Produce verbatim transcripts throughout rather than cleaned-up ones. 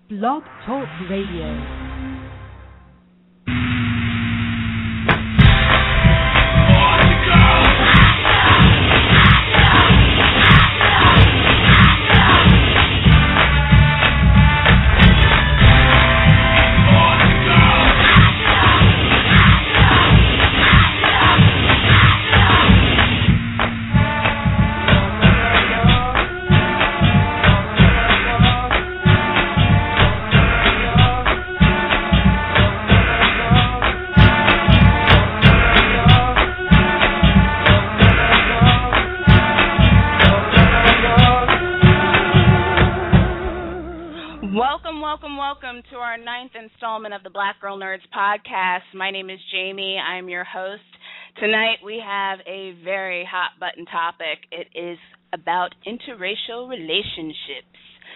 Blog Talk Radio. Welcome to our ninth installment of the Black Girl Nerds podcast. My name is Jamie. I'm your host. Tonight we have a very hot button topic. It is about interracial relationships.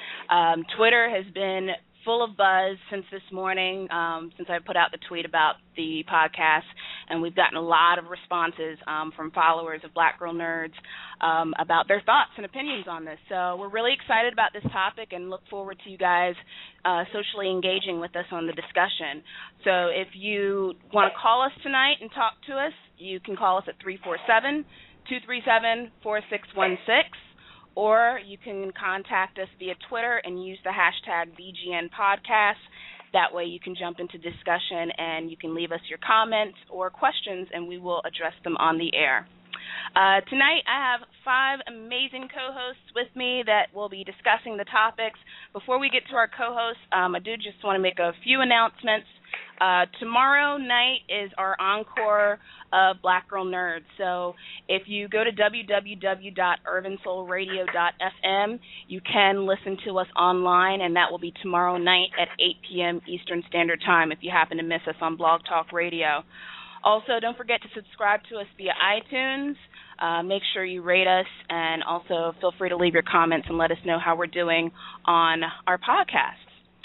Um, Twitter has been full of buzz since this morning, um, since I put out the tweet about the podcast, and we've gotten a lot of responses um, from followers of Black Girl Nerds um, about their thoughts and opinions on this. So we're really excited about this topic and look forward to you guys uh, socially engaging with us on the discussion. So if you want to call us tonight and talk to us, you can call us at three four seven, two three seven, four six one six. Or you can contact us via Twitter and use the hashtag B G N Podcast. That way you can jump into discussion and you can leave us your comments or questions and we will address them on the air. Uh, tonight I have five amazing co-hosts with me that will be discussing the topics. Before we get to our co-hosts, um, I do just want to make a few announcements. Uh, tomorrow night is our encore of Black Girl Nerds. So if you go to w w w dot urban soul radio dot f m, you can listen to us online, and that will be tomorrow night at eight p.m. Eastern Standard Time if you happen to miss us on Blog Talk Radio. Also, don't forget to subscribe to us via iTunes. Uh, make sure you rate us, and also feel free to leave your comments and let us know how we're doing on our podcast.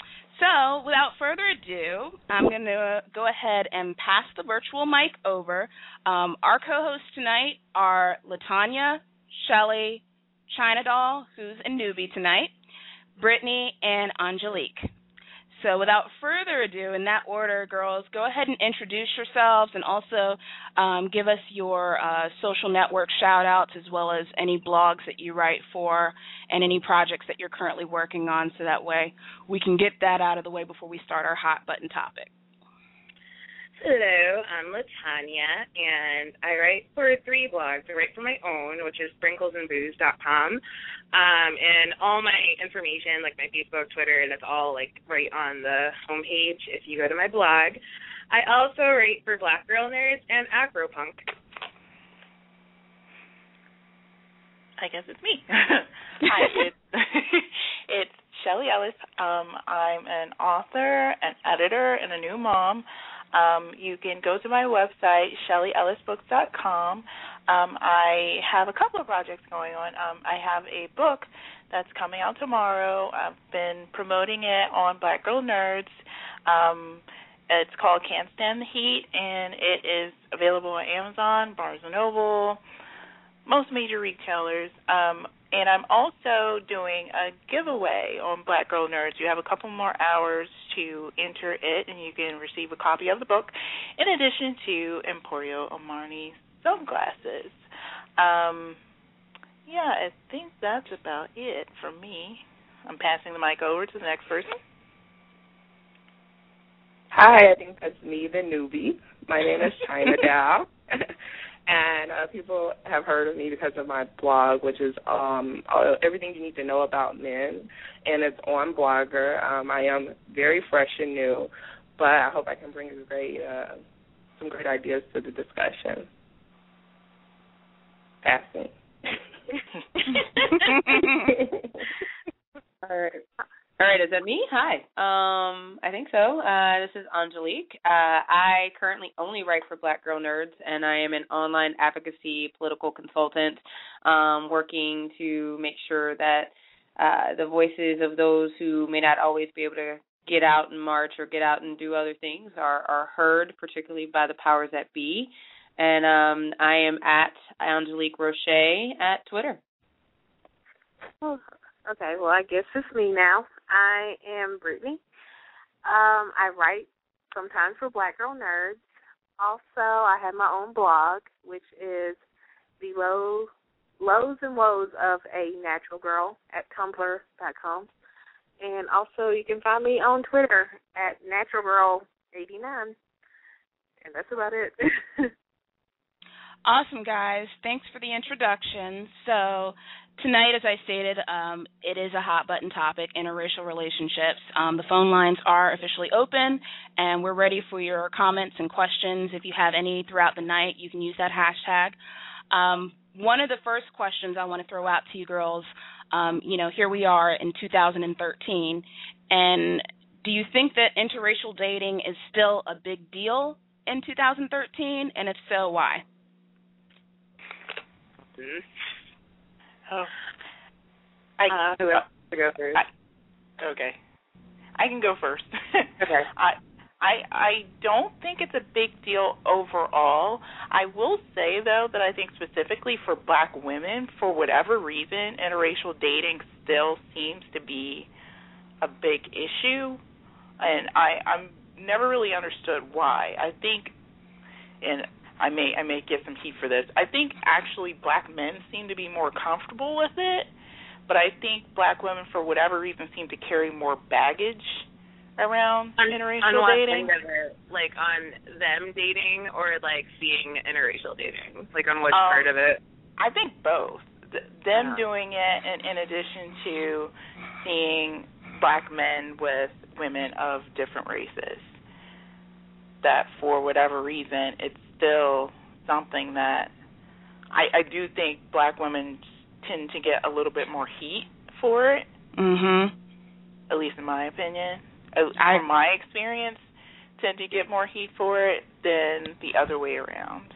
So, without further ado, I'm going to go ahead and pass the virtual mic over. Um, our co-hosts tonight are Latanya, Shelly, China Doll, who's a newbie tonight, Brittany, and Angelique. So, without further ado, in that order, girls, go ahead and introduce yourselves and also um, give us your uh, social network shout-outs as well as any blogs that you write for and any projects that you're currently working on, so that way we can get that out of the way before we start our hot-button topic. Hello, I'm Latanya, and I write for three blogs. I write for my own, which is sprinkles and booze dot com, um, and all my information, like my Facebook, Twitter, that's all like right on the homepage if you go to my blog. I also write for Black Girl Nerds and Afropunk. I guess it's me. Hi, it's, it's Shelly Ellis. Um, I'm an author, an editor, and a new mom. Um, you can go to my website, shelly ellis books dot com. Um, I have a couple of projects going on. Um, I have a book that's coming out tomorrow. I've been promoting it on Black Girl Nerds. Um, it's called Can't Stand the Heat, and it is available on Amazon, Barnes and Noble, most major retailers. Um, and I'm also doing a giveaway on Black Girl Nerds. You have a couple more hours to enter it, and you can receive a copy of the book, in addition to Emporio Armani sunglasses. Um, yeah, I think that's about it for me. I'm passing the mic over to the next person. Hi, I think that's me, the newbie. My name is China Dow. And uh, people have heard of me because of my blog, which is um, uh, everything you need to know about men, and it's on Blogger. Um, I am very fresh and new, but I hope I can bring a great, uh, some great ideas to the discussion. Passing. All right. All right, is that me? Hi. Um, I think so. Uh, this is Angelique. Uh, I currently only write for Black Girl Nerds, and I am an online advocacy political consultant um, working to make sure that uh, the voices of those who may not always be able to get out and march or get out and do other things are, are heard, particularly by the powers that be. And um, I am at Angelique Roche at Twitter. Oh, Okay, well, I guess it's me now. I am Brittany. Um, I write sometimes for Black Girl Nerds. Also, I have my own blog, which is the low, lows and woes of a natural girl at tumblr dot com. And also, you can find me on Twitter at natural girl eighty-nine. And that's about it. Awesome, guys. Thanks for the introduction. So tonight, as I stated, um, it is a hot-button topic, interracial relationships. Um, the phone lines are officially open, and we're ready for your comments and questions. If you have any throughout the night, you can use that hashtag. Um, one of the first questions I want to throw out to you girls, um, you know, here we are in two thousand thirteen, and do you think that interracial dating is still a big deal in two thousand thirteen, and if so, why? Oh, I uh, who else to go first? I, okay, I can go first. Okay. I, I, I don't think it's a big deal overall. I will say though that I think specifically for Black women, for whatever reason, interracial dating still seems to be a big issue, and I, I'm never really understood why. I think, and I may I may get some heat for this. I think actually Black men seem to be more comfortable with it, but I think Black women, for whatever reason, seem to carry more baggage around on, interracial on what dating. Kind of it, like on them dating or like seeing interracial dating? Like on which um, part of it? I think both. Th- them uh-huh. doing it, and in addition to seeing Black men with women of different races, that for whatever reason it's still something that I, I do think Black women tend to get a little bit more heat for it. Mhm. At least in my opinion. From I, my experience, tend to get more heat for it than the other way around.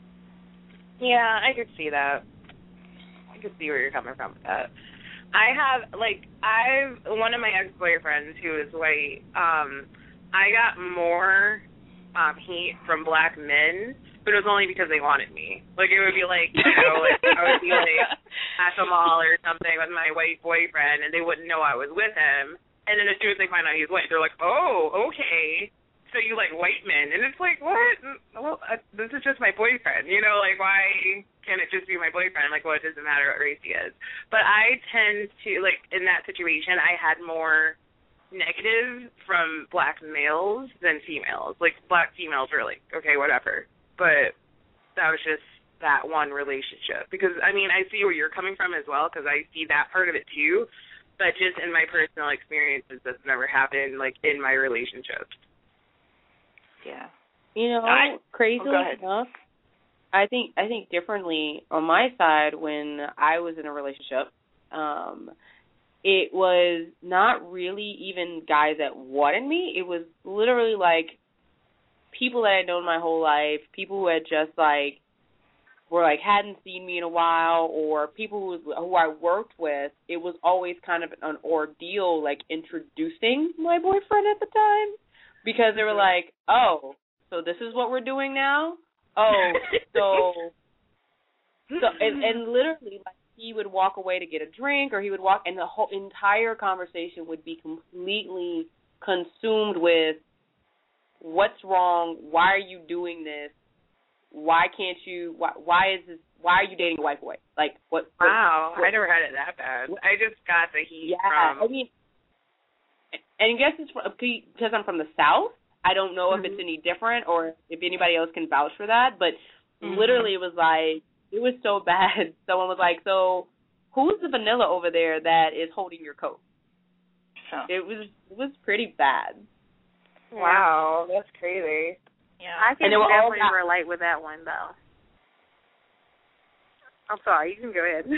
Yeah, I could see that. I could see where you're coming from with that. I have, like, I've, one of my ex-boyfriends who is white, um, I got more um, heat from Black men, but it was only because they wanted me. Like, it would be like, you know, like, I would be, like, at the mall or something with my white boyfriend, and they wouldn't know I was with him. And then as soon as they find out he's white, they're like, oh, okay. So you like white men. And it's like, what? Well, uh, this is just my boyfriend. You know, like, why can't it just be my boyfriend? Like, well, it doesn't matter what race he is. But I tend to, like, in that situation, I had more negative from Black males than females. Like, Black females were like, okay, whatever. But that was just that one relationship. Because, I mean, I see where you're coming from as well, because I see that part of it too. But just in my personal experiences, that's never happened, like, in my relationships. Yeah. You know, I, crazily oh, go ahead. enough, I think I think differently on my side when I was in a relationship. Um, it was not really even guys that wanted me. It was literally like people that I'd known my whole life, people who had just like were like hadn't seen me in a while, or people who who I worked with. It was always kind of an ordeal, like introducing my boyfriend at the time, because they were like, oh, so this is what we're doing now? Oh, so, so and, and literally, like, he would walk away to get a drink, or he would walk, and the whole entire conversation would be completely consumed with what's wrong, why are you doing this, why can't you, why, why is this, why are you dating a white boy? Like, what? Wow, what, I never had it that bad. I just got the heat yeah, from... I mean, and I guess it's from, because I'm from the South, I don't know mm-hmm. if it's any different or if anybody else can vouch for that, but mm-hmm. literally it was like, it was so bad. Someone was like, so who's the vanilla over there that is holding your coat? Huh. It was it was pretty bad. Wow, that's crazy. Yeah, I can definitely all... relate with that one, though. I'm sorry, you can go ahead.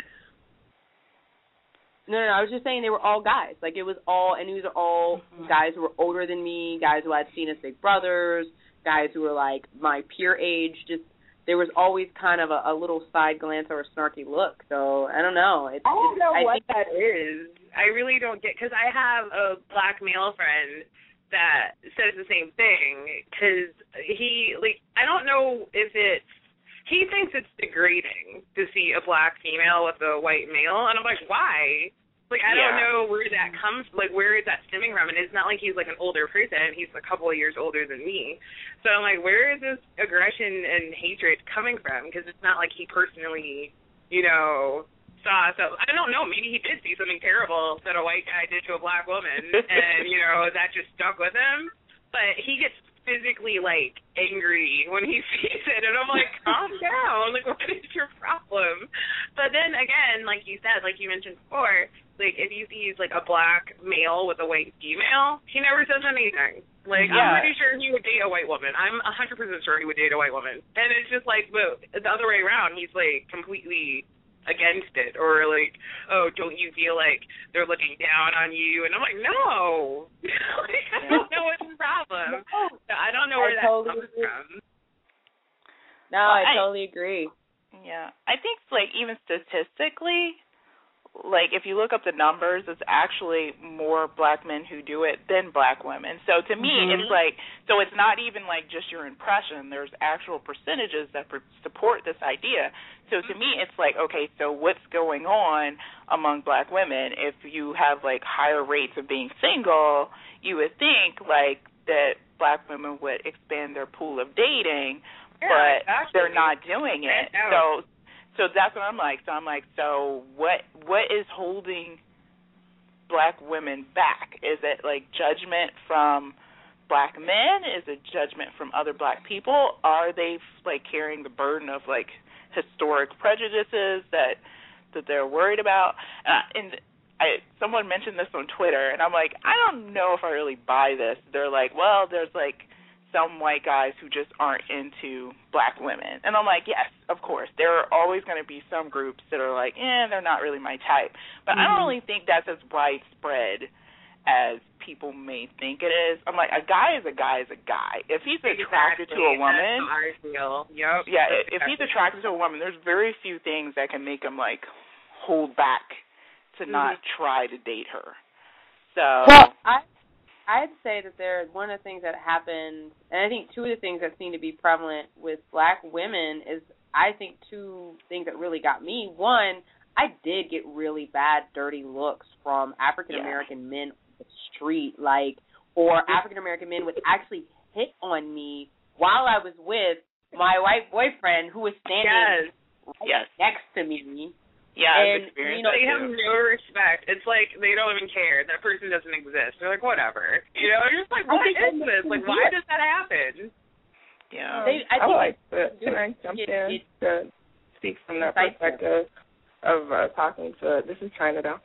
No, no, no, I was just saying they were all guys. Like, it was all, and these are all mm-hmm. guys who were older than me, guys who I'd seen as big brothers, guys who were, like, my peer age. Just, there was always kind of a, a little side glance or a snarky look. So, I don't know. It's, I don't it's, know I what think, that is. I really don't get, because I have a Black male friend that says the same thing, because he, like, I don't know if it's, he thinks it's degrading to see a Black female with a white male, and I'm like, why? Like, I yeah. don't know where that comes, like, where is that stemming from? And it's not like he's, like, an older person. He's a couple of years older than me. So I'm like, where is this aggression and hatred coming from? Because it's not like he personally, you know, saw. So I don't know. Maybe he did see something terrible that a white guy did to a black woman, and, you know, that just stuck with him. But he gets physically, like, angry when he sees it, and I'm like, calm down. Like, what is your problem? But then, again, like you said, like you mentioned before, like, if he sees, like, a black male with a white female, he never says anything. Like, yeah. I'm pretty sure he would date a white woman. I'm one hundred percent sure he would date a white woman. And it's just like, well, the other way around, he's, like, completely against it, or like, oh, don't you feel like they're looking down on you? And I'm like, no. Like, I don't know what's the problem. I don't know where I that totally comes agree. from. No, well, I, I totally agree. Yeah, I think like even statistically, like if you look up the numbers, it's actually more black men who do it than black women. So to me, mm-hmm. it's like, so it's not even like just your impression. There's actual percentages that per- support this idea. So to me, it's like, okay, so what's going on among black women? If you have like higher rates of being single, you would think like that black women would expand their pool of dating, yeah, but exactly. they're not doing it. So. So that's what I'm like. So I'm like, so what? What is holding black women back? Is it like judgment from black men? Is it judgment from other black people? Are they like carrying the burden of like historic prejudices that that they're worried about? Uh, and I, someone mentioned this on Twitter, and I'm like, I don't know if I really buy this. They're like, well, there's like some white guys who just aren't into black women. And I'm like, yes, of course. There are always going to be some groups that are like, eh, they're not really my type. But mm-hmm. I don't really think that's as widespread as people may think it is. I'm like, a guy is a guy is a guy. If he's attracted exactly. to a woman, that's how I feel. Yep. Yeah, if he's attracted to a woman, there's very few things that can make him like hold back to mm-hmm. not try to date her. So well, I I'd say that there one of the things that happened, and I think two of the things that seem to be prevalent with black women is, I think, two things that really got me. One, I did get really bad, dirty looks from African American yeah. men on the street, like, or African American men would actually hit on me while I was with my white boyfriend who was standing yes. right yes. next to me. Yeah, and, you know, they have no respect. It's like they don't even care. That person doesn't exist. They're like, whatever. You know, you're just like, what is this? Like, why does that happen? Yeah. They, I, I think like to, can I jump it, in it, to speak from that perspective of uh, talking to, this is China now,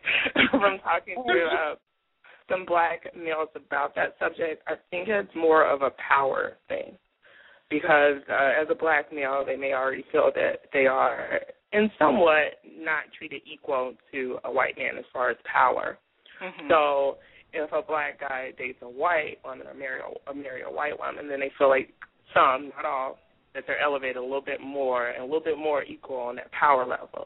from talking to uh, some black males about that subject. I think it's more of a power thing because uh, as a black male, they may already feel that they are and somewhat not treated equal to a white man as far as power. Mm-hmm. So if a black guy dates a white woman or marry a, marry a white woman, then they feel like some, not all, that they're elevated a little bit more and a little bit more equal on that power level.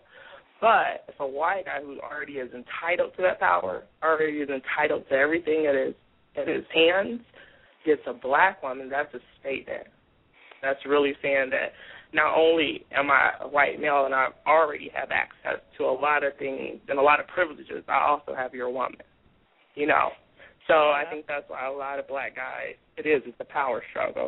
But if a white guy who already is entitled to that power, already is entitled to everything that is in his hands, gets a black woman, that's a statement. That's really saying that not only am I a white male and I already have access to a lot of things and a lot of privileges, I also have your woman, you know. So I think that's why a lot of black guys, it is, it's a power struggle.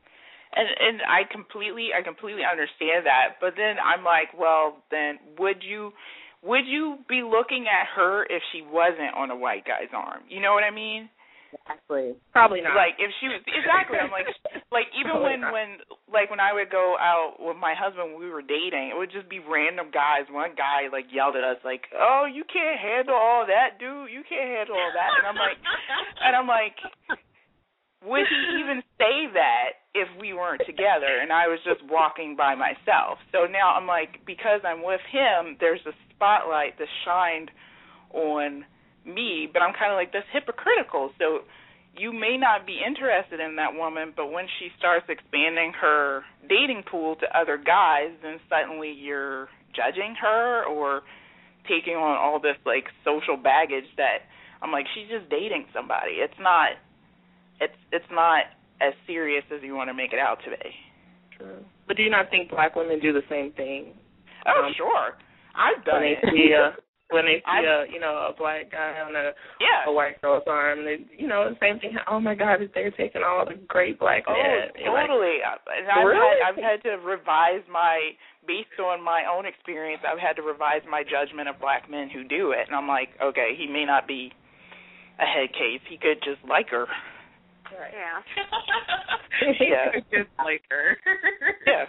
And and I completely I completely understand that, but then I'm like, well, then would you would you be looking at her if she wasn't on a white guy's arm? You know what I mean? Exactly. Probably not. Like if she was exactly. I'm like, like even Probably when not. when like when I would go out with my husband when we were dating, it would just be random guys. One guy like yelled at us like, "Oh, you can't handle all that, dude. You can't handle all that." And I'm like, and I'm like, would he even say that if we weren't together and I was just walking by myself? So now I'm like, because I'm with him, there's a spotlight that's shined on me, but I'm kind of like, that's hypocritical. So you may not be interested in that woman, but when she starts expanding her dating pool to other guys, then suddenly you're judging her or taking on all this like social baggage that I'm like, she's just dating somebody. It's not it's it's not as serious as you want to make it out to be. True. But do you not think black women do the same thing? Oh, um, sure. I've done when it. They see a, when they see I, a, you know, a black guy on a, yeah. a white girl's arm, they, you know, the same thing. Oh my God, they're taking all the great black oh, men. Oh, totally. Like, and I've really? had I've had to revise my, based on my own experience, I've had to revise my judgment of black men who do it. And I'm like, okay, he may not be a head case. He could just like her. Right. Yeah. Yeah. Just like her. Yeah.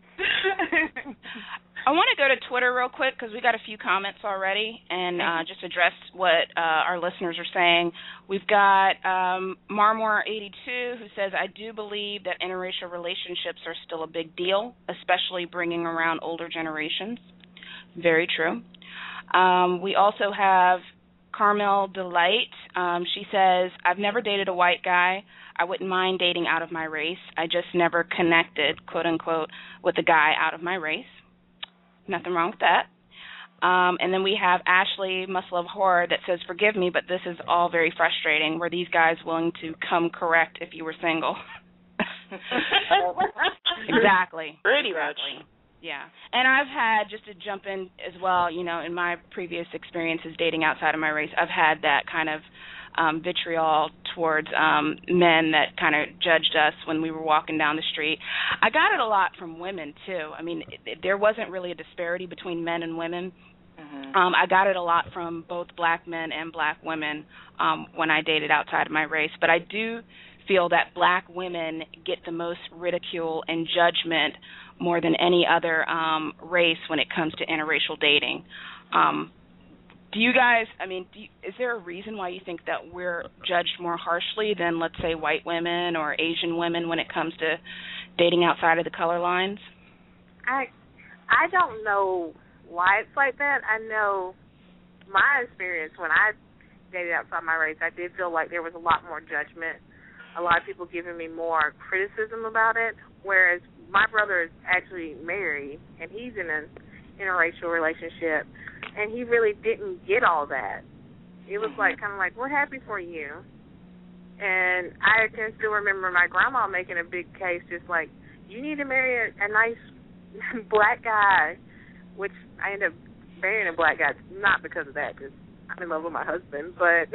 I want to go to Twitter real quick because we got a few comments already and uh, just address what uh, our listeners are saying. We've got um, Marmor eighty-two who says, I do believe that interracial relationships are still a big deal, especially bringing around older generations. Very true. Um, we also have Carmel Delight. Um, she says, I've never dated a white guy. I wouldn't mind dating out of my race. I just never connected, quote unquote, with a guy out of my race. Nothing wrong with that. Um, and then we have Ashley Must Love Horror that says, forgive me, but this is all very frustrating. Were these guys willing to come correct if you were single? Exactly. Pretty exactly. much. Yeah. And I've had, just to jump in as well, you know, in my previous experiences dating outside of my race, I've had that kind of um, vitriol towards um, men that kind of judged us when we were walking down the street. I got it a lot from women, too. I mean, it, it, there wasn't really a disparity between men and women. Mm-hmm. Um, I got it a lot from both black men and black women um, when I dated outside of my race. But I do feel that black women get the most ridicule and judgment more than any other um, race when it comes to interracial dating. Um, do you guys, I mean, do you, is there a reason why you think that we're judged more harshly than, let's say, white women or Asian women when it comes to dating outside of the color lines? I I don't know why it's like that. I know my experience when I dated outside my race, I did feel like there was a lot more judgment, a lot of people giving me more criticism about it, whereas my brother is actually married, and he's in an interracial relationship, and he really didn't get all that. It was like kind of like, we're happy for you. And I can still remember my grandma making a big case, just like, you need to marry a, a nice black guy, which I ended up marrying a black guy, not because of that, because I'm in love with my husband, but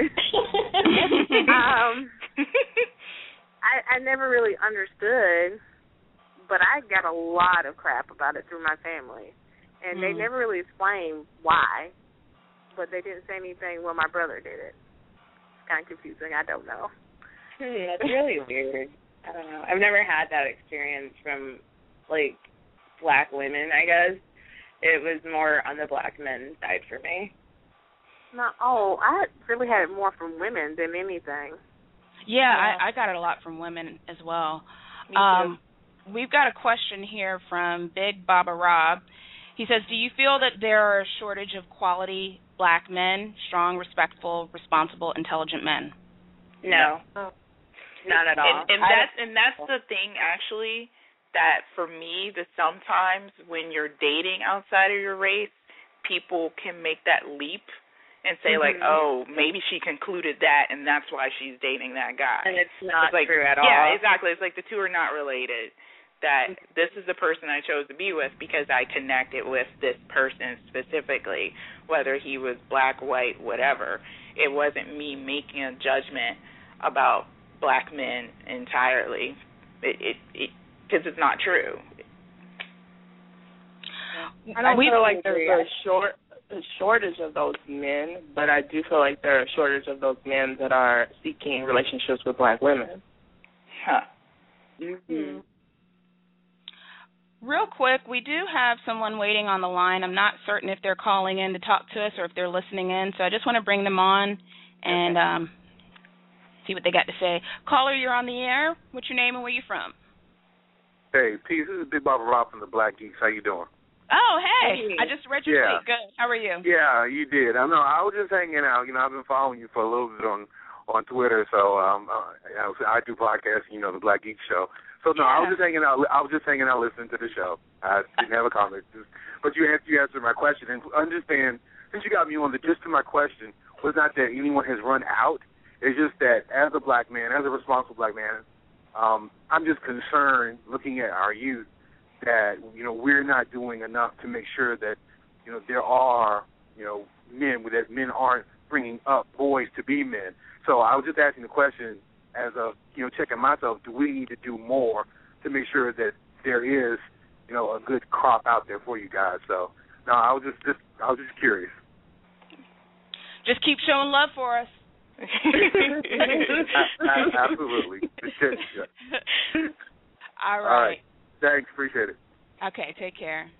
um, I, I never really understood, but I got a lot of crap about it through my family. And mm. they never really explained why, but they didn't say anything when my brother did it. It's kind of confusing. I don't know. Hmm, that's really weird. I don't know. I've never had that experience from, like, black women, I guess. It was more on the black men's side for me. Not, oh, I really had it more from women than anything. Yeah, yeah. I, I got it a lot from women as well. Me too. Um, we've got a question here from Big Baba Rob. He says, do you feel that there are a shortage of quality black men, strong, respectful, responsible, intelligent men? No. no. Not at all. And, and that's and that's the thing, actually, that for me, that sometimes when you're dating outside of your race, people can make that leap and say, mm-hmm. like, oh, maybe she concluded that, and that's why she's dating that guy. And it's not it's like, true at all. Yeah, exactly. It's like the two are not related. That this is the person I chose to be with because I connected with this person specifically, whether he was black, white, whatever. It wasn't me making a judgment about black men entirely. It, it, it, because it's not true. I don't feel like there's a short a shortage of those men, but I do feel like there are a shortage of those men that are seeking relationships with black women. Huh. Mm-hmm. Real quick, we do have someone waiting on the line. I'm not certain if they're calling in to talk to us or if they're listening in, so I just want to bring them on and okay. um, see what they got to say. Caller, you're on the air. What's your name and where you from? Hey, Peace. This is Big Baba Rob from the Black Geeks. How you doing? Oh, hey. I just read your yeah. tweet. Good. How are you? Yeah, you did. I know. I was just hanging out. You know, I've been following you for a little bit on, on Twitter, so um, I, I do podcasts, you know, the Black Geeks show. So no, yeah. I was just hanging out. I was just hanging out listening to the show. I didn't have a comment, but you answered, you answered my question. And understand, since you got me on, the gist of my question was not that anyone has run out. It's just that as a black man, as a responsible black man, um, I'm just concerned looking at our youth that you know we're not doing enough to make sure that you know there are you know, men, that men aren't bringing up boys to be men. So I was just asking the question as of, you know, checking myself, do we need to do more to make sure that there is, you know, a good crop out there for you guys? So, no, I was just, just I was just curious. Just keep showing love for us. Absolutely. All right. All right. Thanks. Appreciate it. Okay. Take care.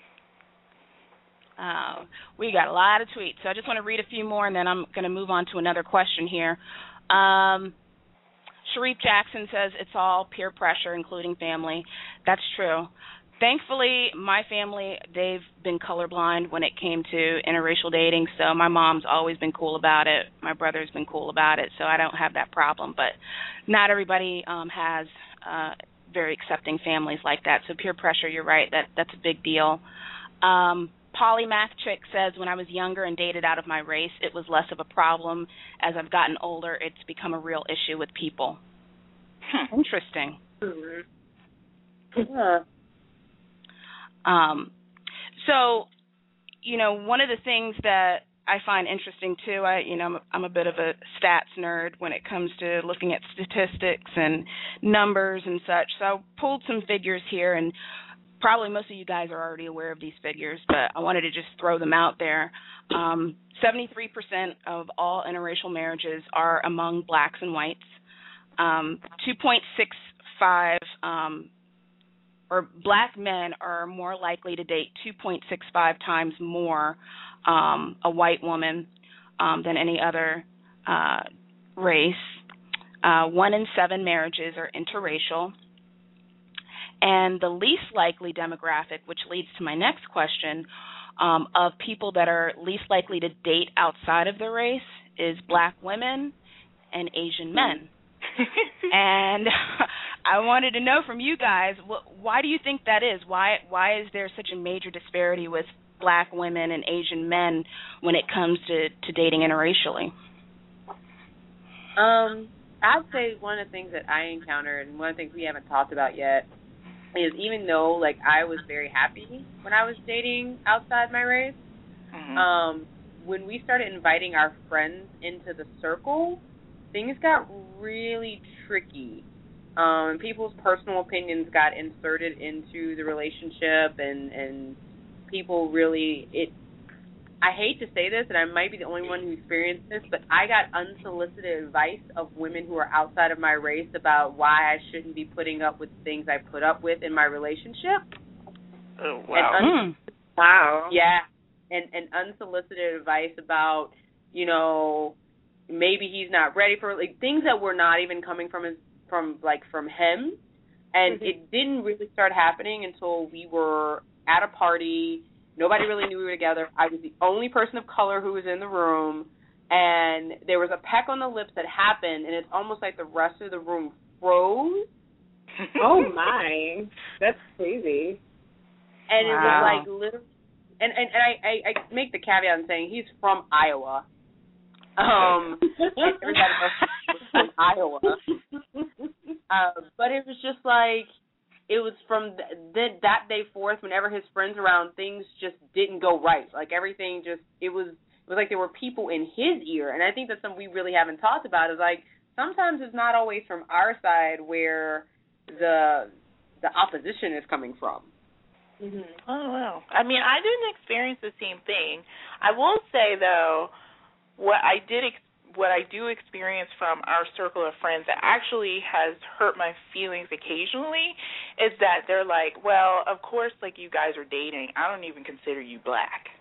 Uh, we got a lot of tweets, so I just want to read a few more, and then I'm going to move on to another question here. Um, Sharif Jackson says it's all peer pressure, including family. That's true. Thankfully, my family, they've been colorblind when it came to interracial dating, so my mom's always been cool about it. My brother's been cool about it, so I don't have that problem. But not everybody um, has uh, very accepting families like that. So peer pressure, you're right, that that's a big deal. Um, Polymath Chick says, when I was younger and dated out of my race, it was less of a problem. As I've gotten older, it's become a real issue with people. Hmm. Interesting. Mm-hmm. Yeah. Um, so, you know, one of the things that I find interesting, too, I, you know, I'm a, I'm a bit of a stats nerd when it comes to looking at statistics and numbers and such. So I pulled some figures here, and probably most of you guys are already aware of these figures, but I wanted to just throw them out there. Um, seventy-three percent of all interracial marriages are among blacks and whites. Um, two point six five um, or black men are more likely to date two point six five times more um, a white woman um, than any other uh, race. Uh, one in seven marriages are interracial. And the least likely demographic, which leads to my next question, um, of people that are least likely to date outside of their race is black women and Asian men. And I wanted to know from you guys, wh- why do you think that is? Why why is there such a major disparity with black women and Asian men when it comes to, to dating interracially? Um, I'd say one of the things that I encountered, and one of the things we haven't talked about yet, is even though, like, I was very happy when I was dating outside my race, mm-hmm. um, when we started inviting our friends into the circle, things got really tricky. Um, people's personal opinions got inserted into the relationship, and, and people really, it, I hate to say this, and I might be the only one who experienced this, but I got unsolicited advice of women who are outside of my race about why I shouldn't be putting up with things I put up with in my relationship. Oh, wow. Un- mm. Wow. Yeah, and, and unsolicited advice about, you know, maybe he's not ready for, like, things that were not even coming from his, from, like, from him. And mm-hmm. it didn't really start happening until we were at a party. Nobody really knew we were together. I was the only person of color who was in the room, and there was a peck on the lips that happened, and it's almost like the rest of the room froze. Oh, my. That's crazy. And wow. it was like literally, and, and, and I, I, I make the caveat in saying he's from Iowa. Um, everybody knows he's from Iowa. Uh, but it was just like, it was from th- that day forth, whenever his friends were around, things just didn't go right. Like, everything just, it was it was like there were people in his ear. And I think that's something we really haven't talked about, is like, sometimes it's not always from our side where the the opposition is coming from. Mm-hmm. Oh, wow. I mean, I didn't experience the same thing. I will say, though, what I did ex- what I do experience from our circle of friends that actually has hurt my feelings occasionally is that they're like, well, of course, like, you guys are dating. I don't even consider you black.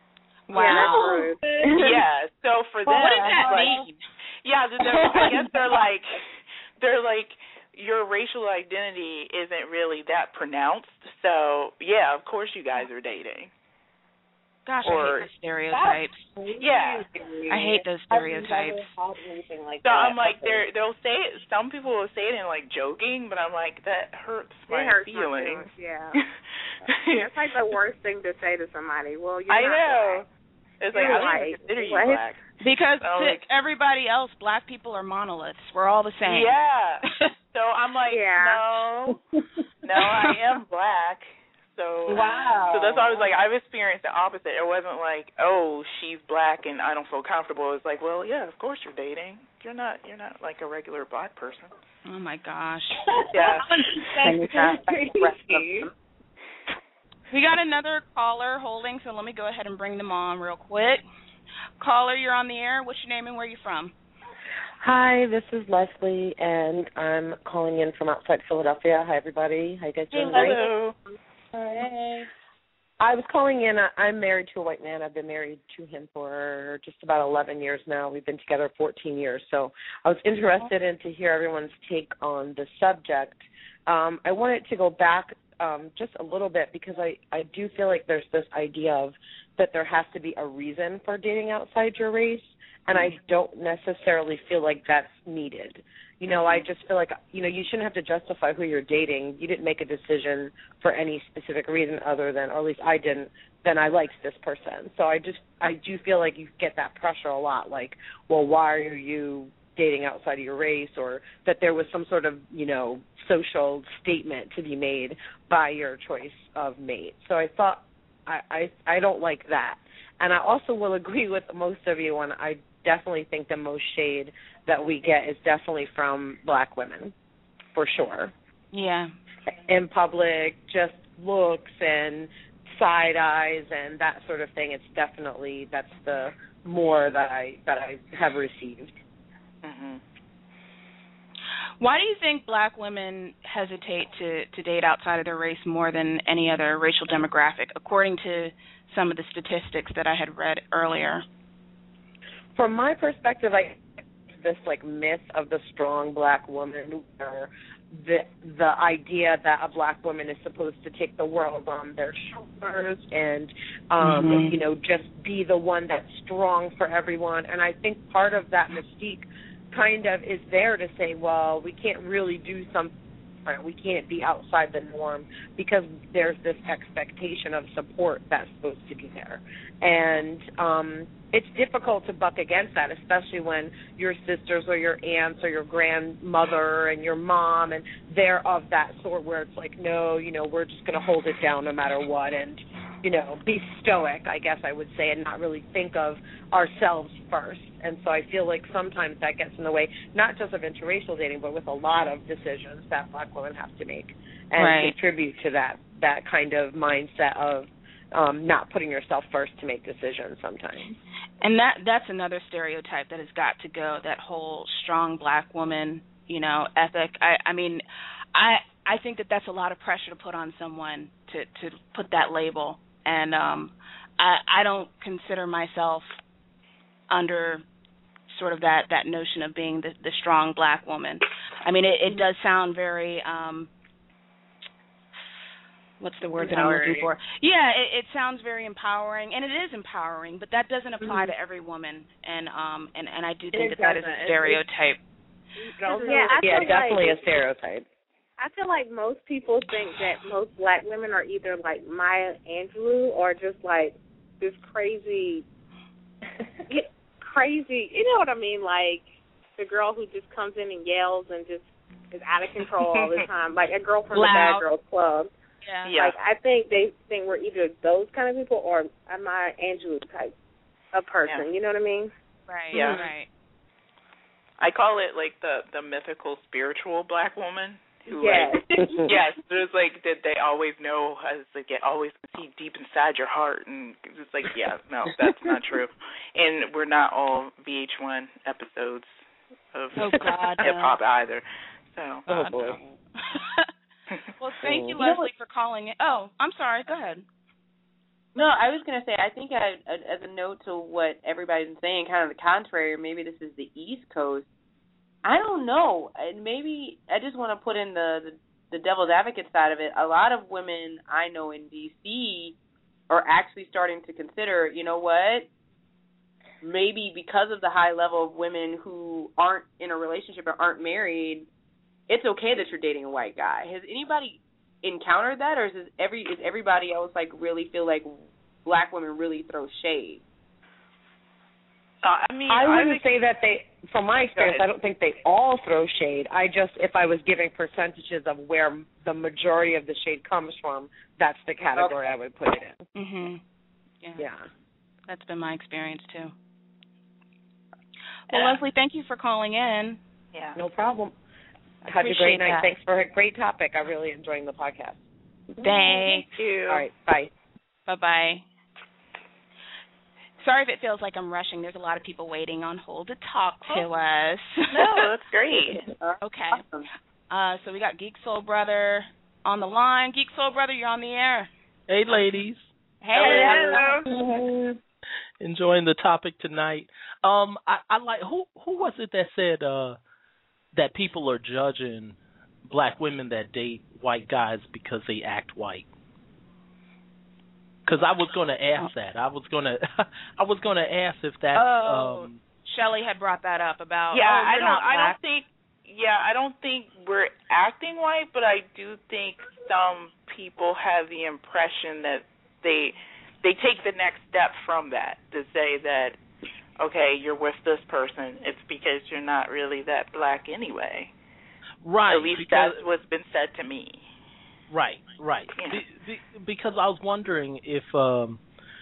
Wow. Yeah, so for well, them, what does that like, mean? Yeah, I guess they're like, they're like, your racial identity isn't really that pronounced, so, yeah, of course you guys are dating. Gosh, or, I hate those stereotypes. Yeah. I hate those stereotypes. Like so that. I'm like, they're, they'll say it, some people will say it in, like, joking, but I'm like, that hurts my it hurts feelings. My feelings. Yeah. It's like the worst thing to say to somebody. Well, you're I not know. black. It's like, You're I don't white. even consider you What? black. Because so, to like, everybody else, black people are monoliths. We're all the same. Yeah. So I'm like, yeah. no, no, I am black. So, wow. so that's why I was like, I've experienced the opposite. It wasn't like, oh, she's black and I don't feel comfortable. It's like, well, yeah, of course you're dating. You're not, you're not like a regular black person. Oh my gosh. Yeah. That's crazy. We got another caller holding, so let me go ahead and bring them on real quick. Caller, you're on the air. What's your name and where are you from? Hi, this is Leslie, and I'm calling in from outside Philadelphia. Hi, everybody. How you guys doing? Hello. Hey. I was calling in. I'm married to a white man. I've been married to him for just about eleven years now. We've been together fourteen years. So I was interested in to hear everyone's take on the subject. Um, I wanted to go back um, just a little bit because I, I do feel like there's this idea of that there has to be a reason for dating outside your race. And I don't necessarily feel like that's needed. You know, I just feel like, you know, you shouldn't have to justify who you're dating. You didn't make a decision for any specific reason other than, or at least I didn't, then I liked this person. So I just, I do feel like you get that pressure a lot, like, well, why are you dating outside of your race, or that there was some sort of, you know, social statement to be made by your choice of mate. So I thought, I, I, I don't like that. And I also will agree with most of you on I definitely think the most shade that we get is definitely from black women, for sure. Yeah. In public, just looks and side eyes and that sort of thing. It's definitely, that's the more that I that I have received. Mm-hmm. Why do you think black women hesitate to, to date outside of their race more than any other racial demographic, according to some of the statistics that I had read earlier? From my perspective, I this like myth of the strong black woman, or the the idea that a black woman is supposed to take the world on their shoulders and um, mm-hmm. you know, just be the one that's strong for everyone. And I think part of that mystique kind of is there to say, well, we can't really do something. We can't be outside the norm because there's this expectation of support that's supposed to be there. And um, it's difficult to buck against that, especially when your sisters or your aunts or your grandmother and your mom, and they're of that sort where it's like, no, you know, we're just going to hold it down no matter what and, you know, be stoic, I guess I would say, and not really think of ourselves first. And so I feel like sometimes that gets in the way, not just of interracial dating, but with a lot of decisions that black women have to make and right. contribute to that, that kind of mindset of um, not putting yourself first to make decisions sometimes. And that that's another stereotype that has got to go, that whole strong black woman, you know, ethic. I, I mean, I I think that that's a lot of pressure to put on someone to, to put that label. And um, I, I don't consider myself under sort of that, that notion of being the, the strong black woman. I mean, it, it does sound very, um, what's the word empowering. that I'm looking for? Yeah, it, it sounds very empowering, and it is empowering, but that doesn't apply mm-hmm. to every woman. And um, and, and I do think it that that is a stereotype. Yeah, I yeah feel definitely like, a stereotype. I feel like most people think that most black women are either like Maya Angelou or just like this crazy, crazy, you know what I mean? Like the girl who just comes in and yells and just is out of control all the time, like a girl from Loud. the Bad Girls Club. Yeah. yeah. Like I think they think we're either those kind of people or a Maya Angelou type of person. Yeah. You know what I mean? Right. Yeah. Right. I call it like the the mythical spiritual black woman. Who, Yes. like, yes, there's like that they always know, as like they always see deep inside your heart, and it's like, yeah, no, that's not true. And we're not all V H one episodes of oh, God, hip hop no. either. So, oh boy. No. Well, thank you, Leslie, for calling in. Oh, I'm sorry. Go ahead. No, I was going to say, I think as, as a note to what everybody's been saying, kind of the contrary, maybe this is the East Coast. I don't know. And maybe I just want to put in the, the, the devil's advocate side of it. A lot of women I know in D C are actually starting to consider, you know what, maybe because of the high level of women who aren't in a relationship or aren't married, it's okay that you're dating a white guy. Has anybody encountered that, or is every is everybody else like really feel like black women really throw shade? Uh, I mean, I wouldn't I think, say that they. from my experience, I don't think they all throw shade. I just, if I was giving percentages of where the majority of the shade comes from, that's the category okay. I would put it in. Mhm. Yeah. Yeah. That's been my experience too. Well, yeah. Leslie, thank you for calling in. Yeah. No problem. Have a great night. That. Thanks for a great topic. I'm really enjoying the podcast. Thank you. All right. Bye. Bye-bye. Sorry if it feels like I'm rushing. There's a lot of people waiting on hold to talk to oh. us. No, that's great. Okay. Awesome. Uh, so we got Geek Soul Brother on the line. Geek Soul Brother, you're on the air. Hey, ladies. Hey. Hello. Enjoying the topic tonight. Um, I, I like who who was it that said uh, that people are judging black women that date white guys because they act white? Because I was going to ask that. I was going to I was going to ask if that. Oh, um, Shelley had brought that up about. Yeah, oh, I don't. I don't think. Yeah, I don't think we're acting white, but I do think some people have the impression that they they take the next step from that to say that, okay, you're with this person, it's because you're not really that black anyway. Right. At least because, that's what's been said to me. Right, right. Yeah. Be, be, because I was wondering if um,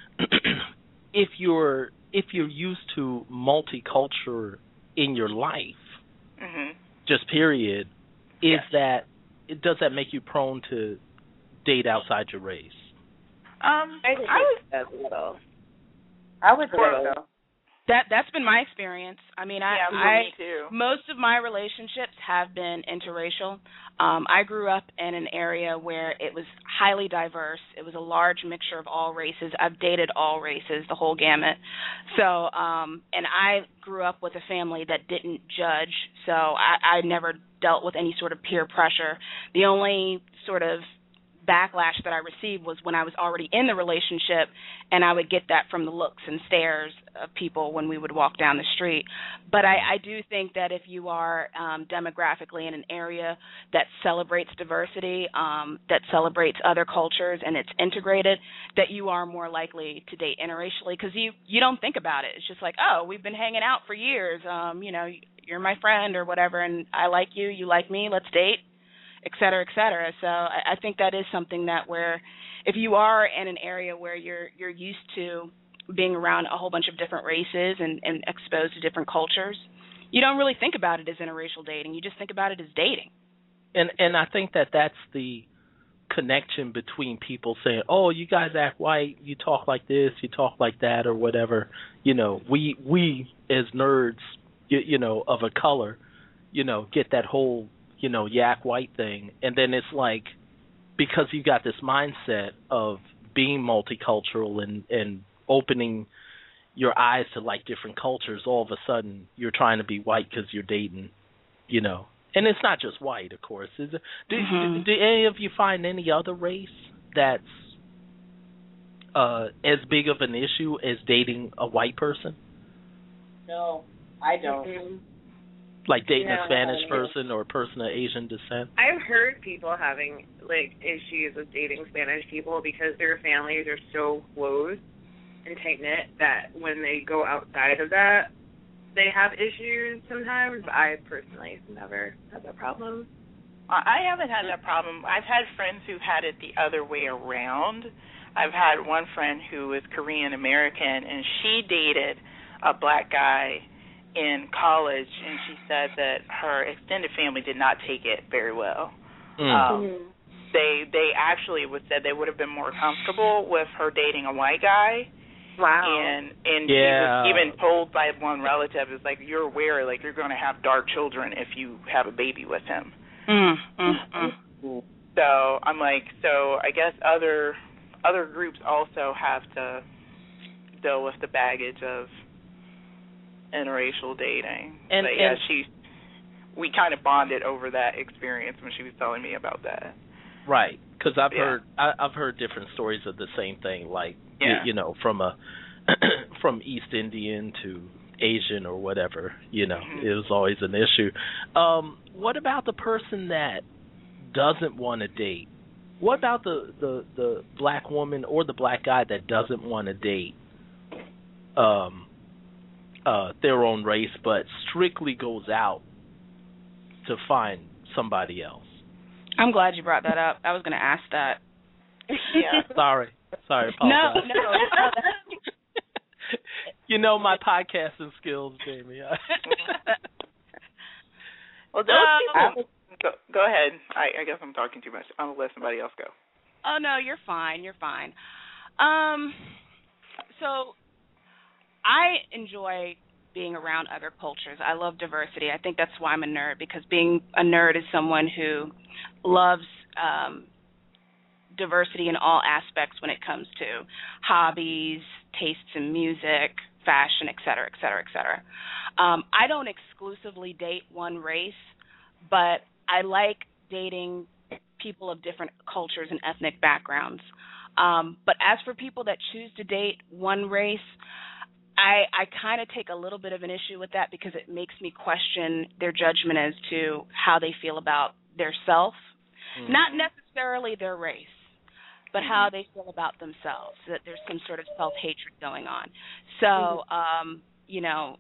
if you're if you're used to multicultural in your life, mm-hmm. just period, is yes. that does that make you prone to date outside your race? Um, I think I was that's a little. I would say so. That that's been my experience. I mean, I, yeah, I me too. most of my relationships have been interracial. Um, I grew up in an area where it was highly diverse. It was a large mixture of all races. I've dated all races, the whole gamut. So, um, and I grew up with a family that didn't judge. So I, I never dealt with any sort of peer pressure. The only sort of backlash that I received was when I was already in the relationship, and I would get that from the looks and stares of people when we would walk down the street. But I, I do think that if you are um, demographically in an area that celebrates diversity, um, that celebrates other cultures, and it's integrated, that you are more likely to date interracially because you, you don't think about it. It's just like, oh, we've been hanging out for years. Um, you know, you're my friend or whatever, and I like you, you like me, let's date. Et cetera, et cetera. So I, I think that is something that where if you are in an area where you're you're used to being around a whole bunch of different races and, and exposed to different cultures, you don't really think about it as interracial dating. You just think about it as dating. And and I think that that's the connection between people saying, oh, you guys act white, you talk like this, you talk like that, or whatever. You know, we we as nerds, you, you know, of a color, you know, get that whole you know, yak white thing. And then it's like, because you got this mindset of being multicultural and, and opening your eyes to, like, different cultures, all of a sudden you're trying to be white because you're dating, you know. And it's not just white, of course. Is it, do, mm-hmm. do, do any of you find any other race that's uh, as big of an issue as dating a white person? No, I don't. Mm-hmm. Like dating yeah, a Spanish person or a person of Asian descent? I've heard people having, like, issues with dating Spanish people because their families are so close and tight-knit that when they go outside of that, they have issues sometimes. I personally never had that problem. I haven't had that problem. I've had friends who had it the other way around. I've had one friend who was Korean American, and she dated a black guy in college, and she said that her extended family did not take it very well. Mm. Um, mm-hmm. They they actually would said they would have been more comfortable with her dating a white guy. Wow. And and yeah. she was even told by one relative, it's like, you're aware, like, you're going to have dark children if you have a baby with him. Mm, mm, mm. So I'm like, so I guess other other groups also have to deal with the baggage of interracial dating. And, but yeah, and she, we kind of bonded over that experience when she was telling me about that. Right, because I've yeah. heard I, I've heard different stories of the same thing, like yeah. you, you know, from a from East Indian to Asian or whatever. You know, mm-hmm. it was always an issue. Um, what about the person that doesn't want to date? What about the, the, the black woman or the black guy that doesn't want to date? Um. uh, their own race, but strictly goes out to find somebody else. I'm glad you brought that up. I was going to ask that. Yeah. Sorry. Sorry, No, apologize. no. You know my podcasting skills, Jamie. Well, those people. Go, go ahead. I, I guess I'm talking too much. I'm gonna let somebody else go. Oh no, you're fine. You're fine. Um, so I enjoy being around other cultures. I love diversity. I think that's why I'm a nerd, because being a nerd is someone who loves um, diversity in all aspects when it comes to hobbies, tastes in music, fashion, et cetera, et cetera, et cetera. Um, I don't exclusively date one race, but I like dating people of different cultures and ethnic backgrounds. Um, but as for people that choose to date one race, I, I kind of take a little bit of an issue with that, because it makes me question their judgment as to how they feel about their self, mm. not necessarily their race, but mm-hmm. how they feel about themselves, that there's some sort of self-hatred going on. So, mm-hmm. um, you know,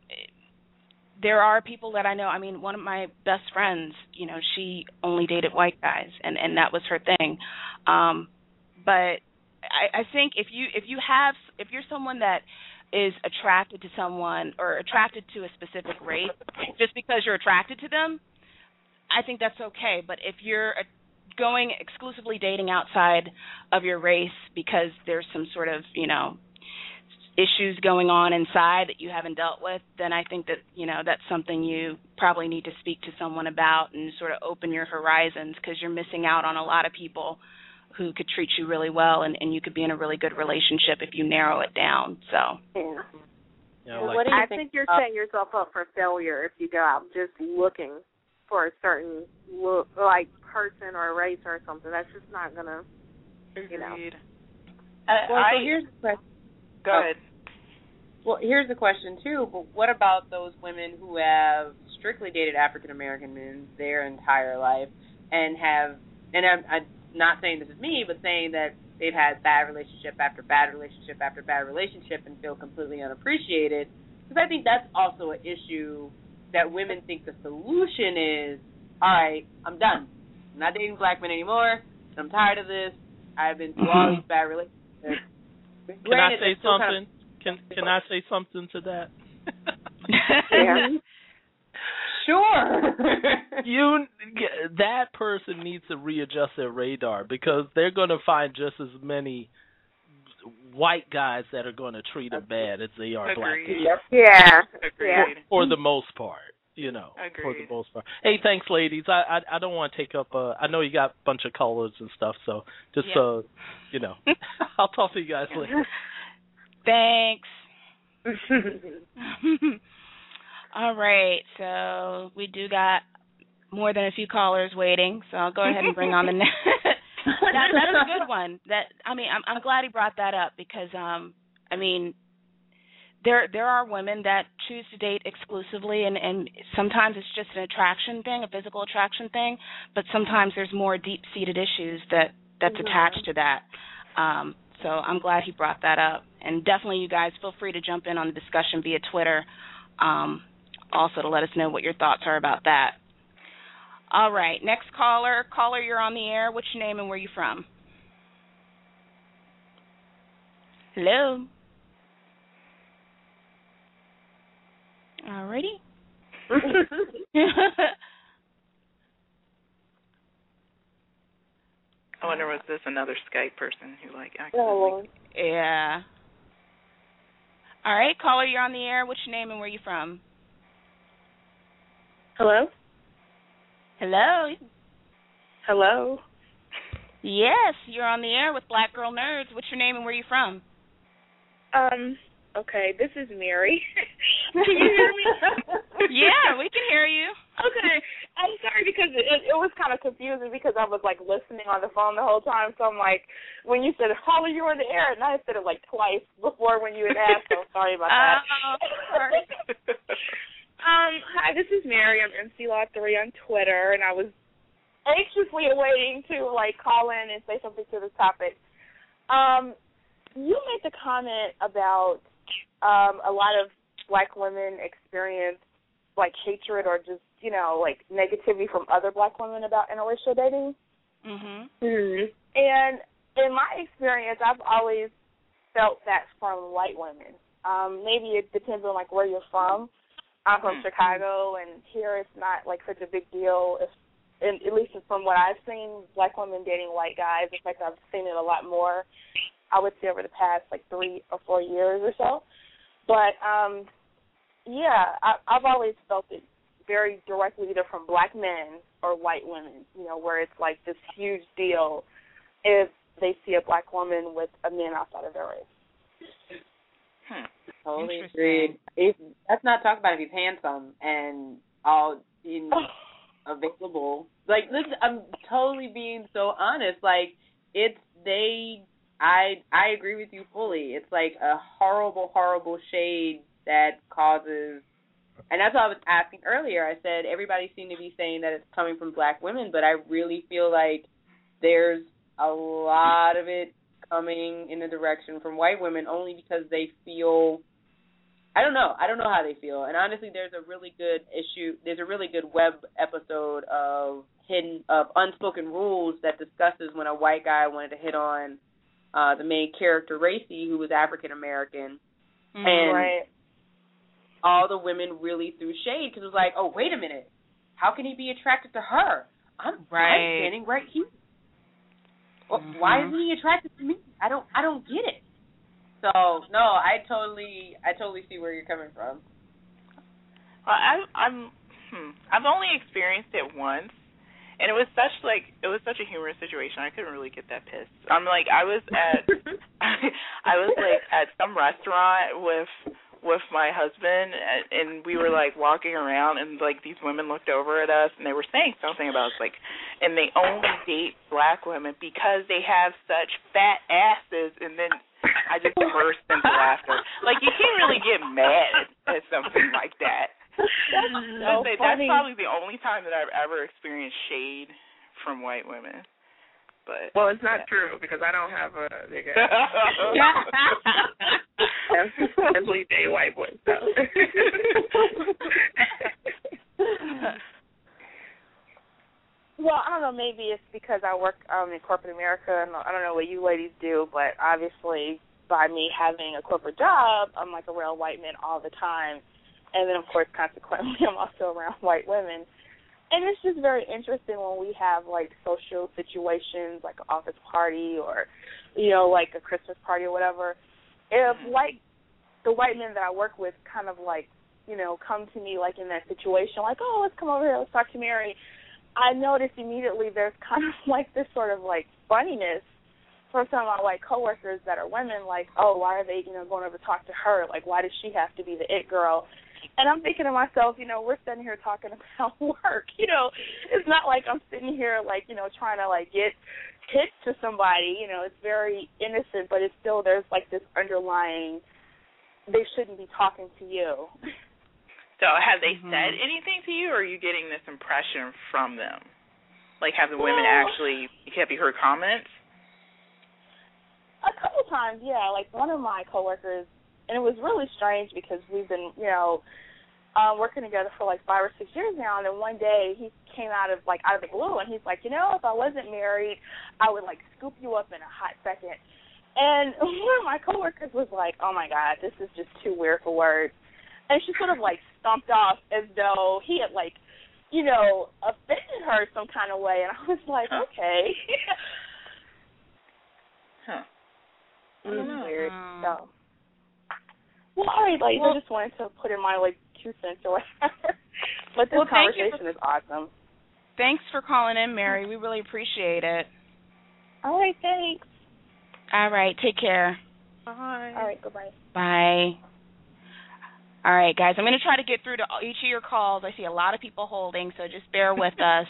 there are people that I know. I mean, one of my best friends, you know, she only dated white guys, and, and that was her thing. Um, but I, I think if you if you have if you're someone that is attracted to someone or attracted to a specific race just because you're attracted to them, I think that's okay. But if you're going exclusively dating outside of your race because there's some sort of, you know, issues going on inside that you haven't dealt with, then I think that, you know, that's something you probably need to speak to someone about and sort of open your horizons, because you're missing out on a lot of people who could treat you really well, and, and you could be in a really good relationship if you narrow it down. So, yeah. Yeah, well, like, what do you I think, think you're uh, setting yourself up for failure if you go out just looking for a certain look, like person or race or something. That's just not gonna, you know. Uh, well, I, so here's the question. Go oh. ahead. Well, here's the question too. But what about those women who have strictly dated African American men their entire life and have, and I'm, I'm not saying this is me, but saying that they've had bad relationship after bad relationship after bad relationship and feel completely unappreciated? Because I think that's also an issue that women think the solution is, all right, I'm done. I'm not dating black men anymore. I'm tired of this. I've been through all these bad relationships. Can Granted, I say something? Kind of, Can Can I say something to that? yeah. Sure. you that person needs to readjust their radar, because they're going to find just as many white guys that are going to treat them bad as they are Agreed. black guys. Yep. Yeah. Agreed. For, for the most part, you know. Agreed. For the most part. Hey, thanks, ladies. I I, I don't want to take up. Uh, I know you got a bunch of callers and stuff, so just yeah. uh, you know, I'll talk to you guys later. Thanks. All right, so we do got more than a few callers waiting, so I'll go ahead and bring on the next. that, that is a good one. That I mean, I'm, I'm glad he brought that up, because um, I mean, there there are women that choose to date exclusively, and, and sometimes it's just an attraction thing, a physical attraction thing, but sometimes there's more deep-seated issues that that's mm-hmm. attached to that. Um, so I'm glad he brought that up, and definitely you guys feel free to jump in on the discussion via Twitter. Um, also to let us know what your thoughts are about that. All right, next caller. Caller, you're on the air. What's your name and where you from? Hello. All righty. I wonder, was this another Skype person who, like, Oh. accidentally... Yeah. All right, caller, you're on the air. What's your name and where you from? Hello? Hello. Hello? Yes, you're on the air with Black Girl Nerds. What's your name and where you from? Um, okay, this is Mary. Can you hear me? Yeah, we can hear you. Okay. I'm sorry because it, it was kind of confusing because I was, like, listening on the phone the whole time. So I'm like, when you said, Holly, you're on the air, and I said it, like, twice before when you had asked. So sorry about that. Oh, sorry. um, hi, this is Mary. I'm M C Law three on Twitter, and I was anxiously awaiting to, like, call in and say something to this topic. Um, you made the comment about um, a lot of black women experience like hatred or just, you know, like negativity from other black women about interracial dating. Mhm. Mm-hmm. And in my experience, I've always felt that from white women. Um, maybe it depends on like where you're from. I'm from mm-hmm. Chicago, and here it's not like such a big deal. If, and at least from what I've seen, black women dating white guys. In fact, I've seen it a lot more, I would say, over the past like three or four years or so. But um, yeah, I, I've always felt it very directly either from black men or white women, you know, where it's like this huge deal if they see a black woman with a man outside of their race. Hmm. Totally agreed. If, let's not talk about if he's handsome and all in, available. Like, listen, I'm totally being so honest. Like, it's they. I I agree with you fully. It's like a horrible, horrible shade that causes. And that's what I was asking earlier. I said everybody seemed to be saying that it's coming from black women, but I really feel like there's a lot of it coming in the direction from white women only because they feel, I don't know, I don't know how they feel. And honestly, there's a really good issue, there's a really good web episode of hidden, of Unspoken Rules that discusses when a white guy wanted to hit on uh, the main character, Racy, who was African American. Mm, and right. all the women really threw shade because it was like, oh, wait a minute, how can he be attracted to her? I'm, right. I'm standing right here. Well, mm-hmm. Why isn't he attracted to me? I don't, I don't get it. So no, I totally, I totally see where you're coming from. Well, I, I'm, hmm, I've only experienced it once, and it was such like, it was such a humorous situation. I couldn't really get that pissed. I'm like, I was at, I was like at some restaurant with. with my husband, and we were like walking around, and like these women looked over at us and they were saying something about us, like, and they only date black women because they have such fat asses, and then I just burst into laughter. Like, you can't really get mad at something like that. That's, so that's, that's probably the only time that I've ever experienced shade from white women. But, well, it's not yeah. true because I don't have a nigga. Simply day white boy stuff. Well, I don't know. Maybe it's because I work um, in corporate America, and I don't know what you ladies do, but obviously by me having a corporate job, I'm like around white men all the time, and then of course, consequently, I'm also around white women. And it's just very interesting when we have, like, social situations, like an office party or, you know, like a Christmas party or whatever. If, like, the white men that I work with kind of, like, you know, come to me, like, in that situation, like, oh, let's come over here, let's talk to Mary, I notice immediately there's kind of, like, this sort of, like, funniness from some of my white coworkers that are women, like, oh, why are they, you know, going over to talk to her? Like, why does she have to be the it girl? And I'm thinking to myself, you know, we're sitting here talking about work. You know, it's not like I'm sitting here, like, you know, trying to, like, get hit to somebody. You know, it's very innocent, but it's still, there's, like, this underlying, they shouldn't be talking to you. So have they mm-hmm. said anything to you, or are you getting this impression from them? Like, have the women well, actually, have you heard comments? A couple times, yeah. Like, one of my coworkers, and it was really strange because we've been, you know, uh, working together for like five or six years now. And then one day he came out of like out of the blue, and he's like, you know, if I wasn't married, I would like scoop you up in a hot second. And one of my coworkers was like, oh my God, this is just too weird for words. And she sort of like stomped off as though he had like, you know, offended her some kind of way. And I was like, huh. okay. huh. It was weird. So. Well, all right, ladies, well, I just wanted to put in my, like, two cents or whatever. But this well, conversation for, is awesome. Thanks for calling in, Mary. We really appreciate it. All right, thanks. All right, take care. Bye. All right, goodbye. Bye. All right, guys, I'm going to try to get through to each of your calls. I see a lot of people holding, so just bear with us.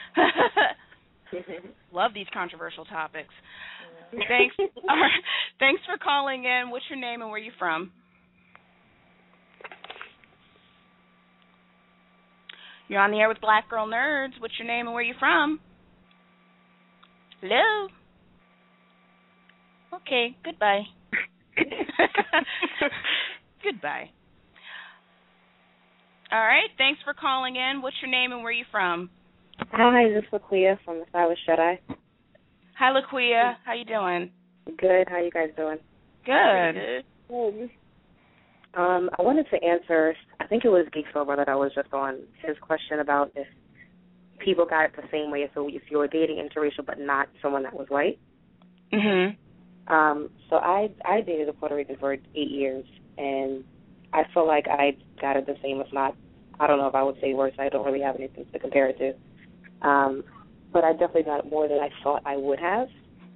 Love these controversial topics. Thanks. All right. Thanks for calling in. What's your name and where are you from? You're on the air with Black Girl Nerds. What's your name and where are you from? Hello? Okay, goodbye. Goodbye. All right. Thanks for calling in. What's your name and where are you from? Hi, this is Laquia from the Stylish Jedi. Hi, Laquia. How you doing? Good. How you guys doing? Good. Good. Um, I wanted to answer, I think it was Geek Sober that I was just on, his question about if people got it the same way, so if you were dating interracial but not someone that was white. Mm-hmm. Um, so I I dated a Puerto Rican for eight years, and I feel like I got it the same, if not, I don't know if I would say worse. I don't really have anything to compare it to. Um, but I definitely got it more than I thought I would have.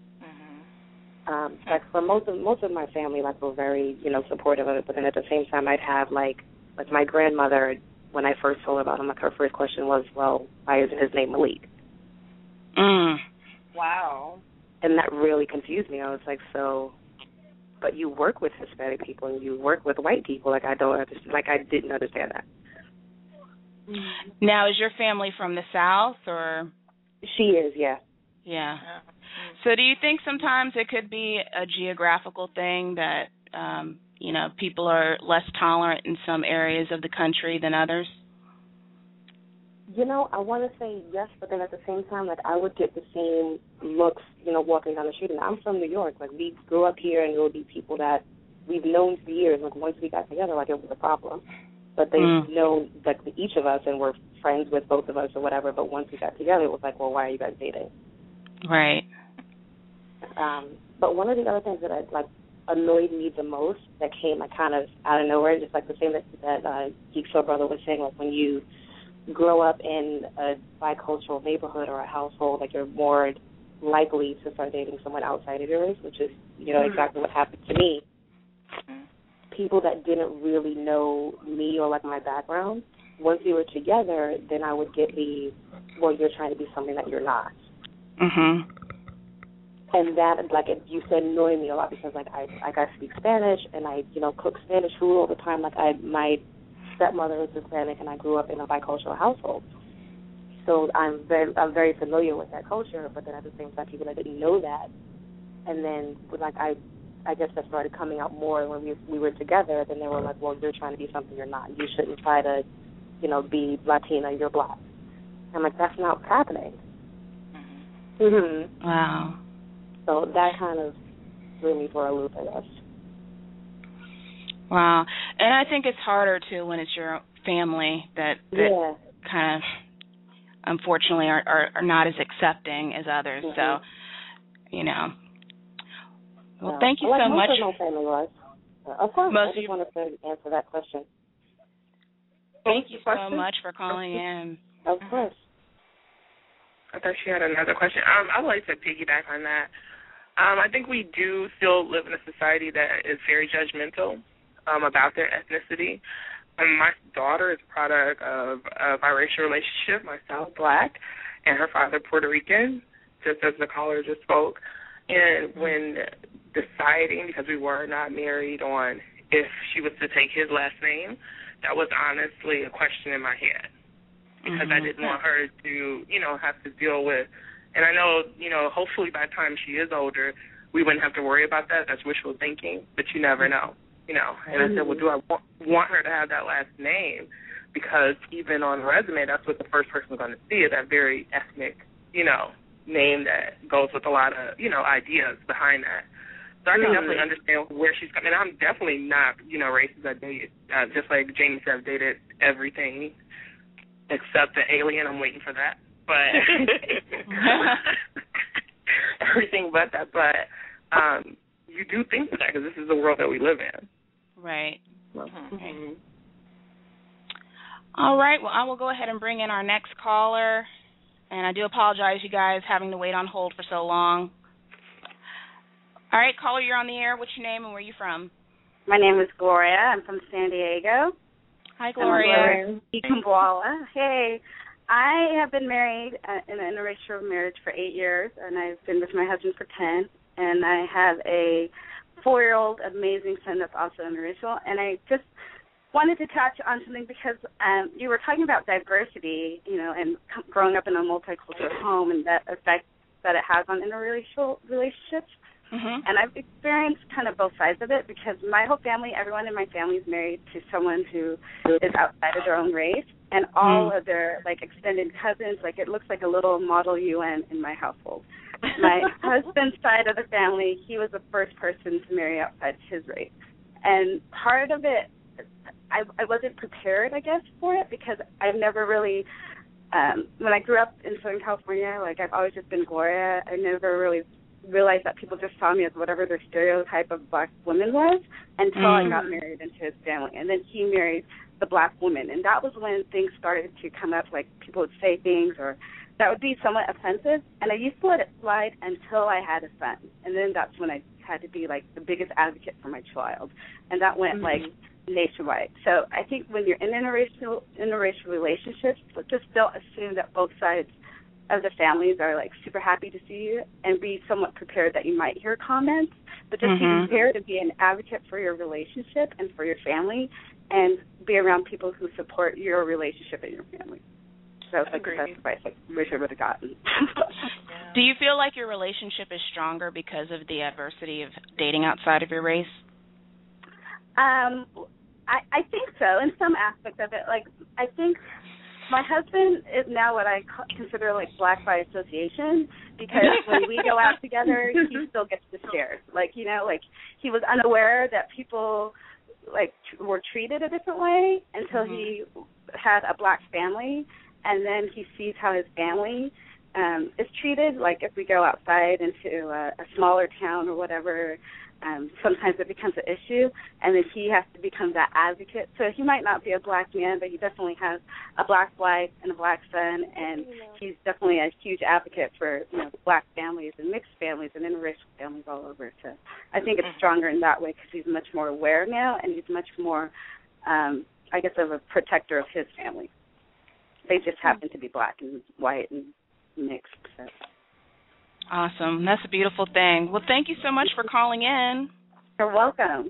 Um, like for most of most of my family, like were very, you know, supportive of it. But then at the same time, I'd have like like my grandmother. When I first told her about him, like her first question was, "Well, why isn't his name Malik?" Mm. Wow. And that really confused me. I was like, "So, but you work with Hispanic people and you work with white people. Like I don't understand. Like I didn't understand that." Now, is your family from the South or? She is, yeah. Yeah. So do you think sometimes it could be a geographical thing that, um, you know, people are less tolerant in some areas of the country than others? You know, I want to say yes, but then at the same time, like, I would get the same looks, you know, walking down the street. And I'm from New York. Like, we grew up here, and there would be people that we've known for years. Like, once we got together, like, it was a problem. But they've mm. known, like, each of us, and we're friends with both of us or whatever. But once we got together, it was like, well, why are you guys dating? Right. Um, but one of the other things that I, like annoyed me the most that came like kind of out of nowhere, just like the thing that that uh, Geek Soul Brother was saying, like when you grow up in a bicultural neighborhood or a household, like you're more likely to start dating someone outside of yours, which is, you know, mm-hmm. exactly what happened to me. People that didn't really know me or like my background, once we were together, then I would get the, well, you're trying to be something that you're not. Mhm. And that, like, it used to annoy me a lot because, like, I I got to speak Spanish and I, you know, cook Spanish food all the time. Like, I my stepmother is Hispanic and I grew up in a bicultural household, so I'm very I'm very familiar with that culture. But then at the same time, people that didn't know that, and then like I I guess that started coming out more when we we were together. Then they were like, well, you're trying to be something you're not. You shouldn't try to, you know, be Latina. You're black. I'm like, that's not what's happening. Mm-hmm. Wow. So that kind of threw me for a loop, I guess. Wow. And I think it's harder, too, when it's your family that, that yeah. kind of, unfortunately, are, are, are not as accepting as others. Mm-hmm. So, you know. Well, yeah. thank you like so most much. Of my family was. Uh, of course, most I just wanted to answer that question. Thank you so much for calling in. Of course. I thought she had another question. Um, I would like to piggyback on that. Um, I think we do still live in a society that is very judgmental um, about their ethnicity. Um, my daughter is a product of a biracial relationship, myself black, and her father Puerto Rican, just as the caller just spoke. And when deciding, because we were not married, on if she was to take his last name, that was honestly a question in my head. Because mm-hmm. I didn't want her to, you know, have to deal with, and I know, you know, hopefully by the time she is older, we wouldn't have to worry about that. That's wishful thinking, but you never know, you know. And mm-hmm. I said, well, do I want, want her to have that last name? Because even on the resume, that's what the first person is going to see, is that very ethnic, you know, name that goes with a lot of, you know, ideas behind that. So I can mm-hmm. definitely understand where she's coming. I'm definitely not, you know, racist. I date, uh, just like Jamie said, I've dated everything except the alien. I'm waiting for that. But everything but that. But um, you do think of that because this is the world that we live in. Right. Mm-hmm. Okay. All right. Well, I will go ahead and bring in our next caller. And I do apologize, you guys, having to wait on hold for so long. All right, caller, you're on the air. What's your name and where are you from? My name is Gloria. I'm from San Diego. Hi, Gloria. Gloria. Hey, I have been married uh, in an interracial marriage for eight years, and I've been with my husband for ten. And I have a four-year-old amazing son that's also interracial. And I just wanted to touch on something because um, you were talking about diversity, you know, and growing up in a multicultural home and that effect that it has on interracial relationships. Mm-hmm. And I've experienced kind of both sides of it because my whole family, everyone in my family is married to someone who is outside of their own race, and all mm. of their, like, extended cousins, like, it looks like a little model U N in my household. My husband's side of the family, he was the first person to marry outside his race. And part of it, I, I wasn't prepared, I guess, for it because I've never really, um, when I grew up in Southern California, like, I've always just been Gloria. I never really realized that people just saw me as whatever their stereotype of black woman was until mm. I got married into his family. And then he married the black woman. And that was when things started to come up, like people would say things or that would be somewhat offensive. And I used to let it slide until I had a son. And then that's when I had to be, like, the biggest advocate for my child. And that went, mm-hmm. like, nationwide. So I think when you're in interracial, interracial relationships, just don't assume that both sides of the families are, like, super happy to see you, and be somewhat prepared that you might hear comments, but just mm-hmm. be prepared to be an advocate for your relationship and for your family, and be around people who support your relationship and your family. So I think that's advice I wish I would have gotten. Do you feel like your relationship is stronger because of the adversity of dating outside of your race? Um, I, I think so, in some aspects of it. Like, I think my husband is now what I consider, like, black by association, because when we go out together, he still gets the stares. Like, you know, like, he was unaware that people, like, t- were treated a different way until mm-hmm. he had a black family, and then he sees how his family um, is treated. Like, if we go outside into a, a smaller town or whatever, Um, sometimes it becomes an issue, and then he has to become that advocate. So he might not be a black man, but he definitely has a black wife and a black son, and he's definitely a huge advocate for, you know, black families and mixed families and interracial families all over. So I think it's stronger in that way because he's much more aware now, and he's much more, um, I guess, of a protector of his family. They just happen to be black and white and mixed. So. Awesome. That's a beautiful thing. Well, thank you so much for calling in. You're welcome.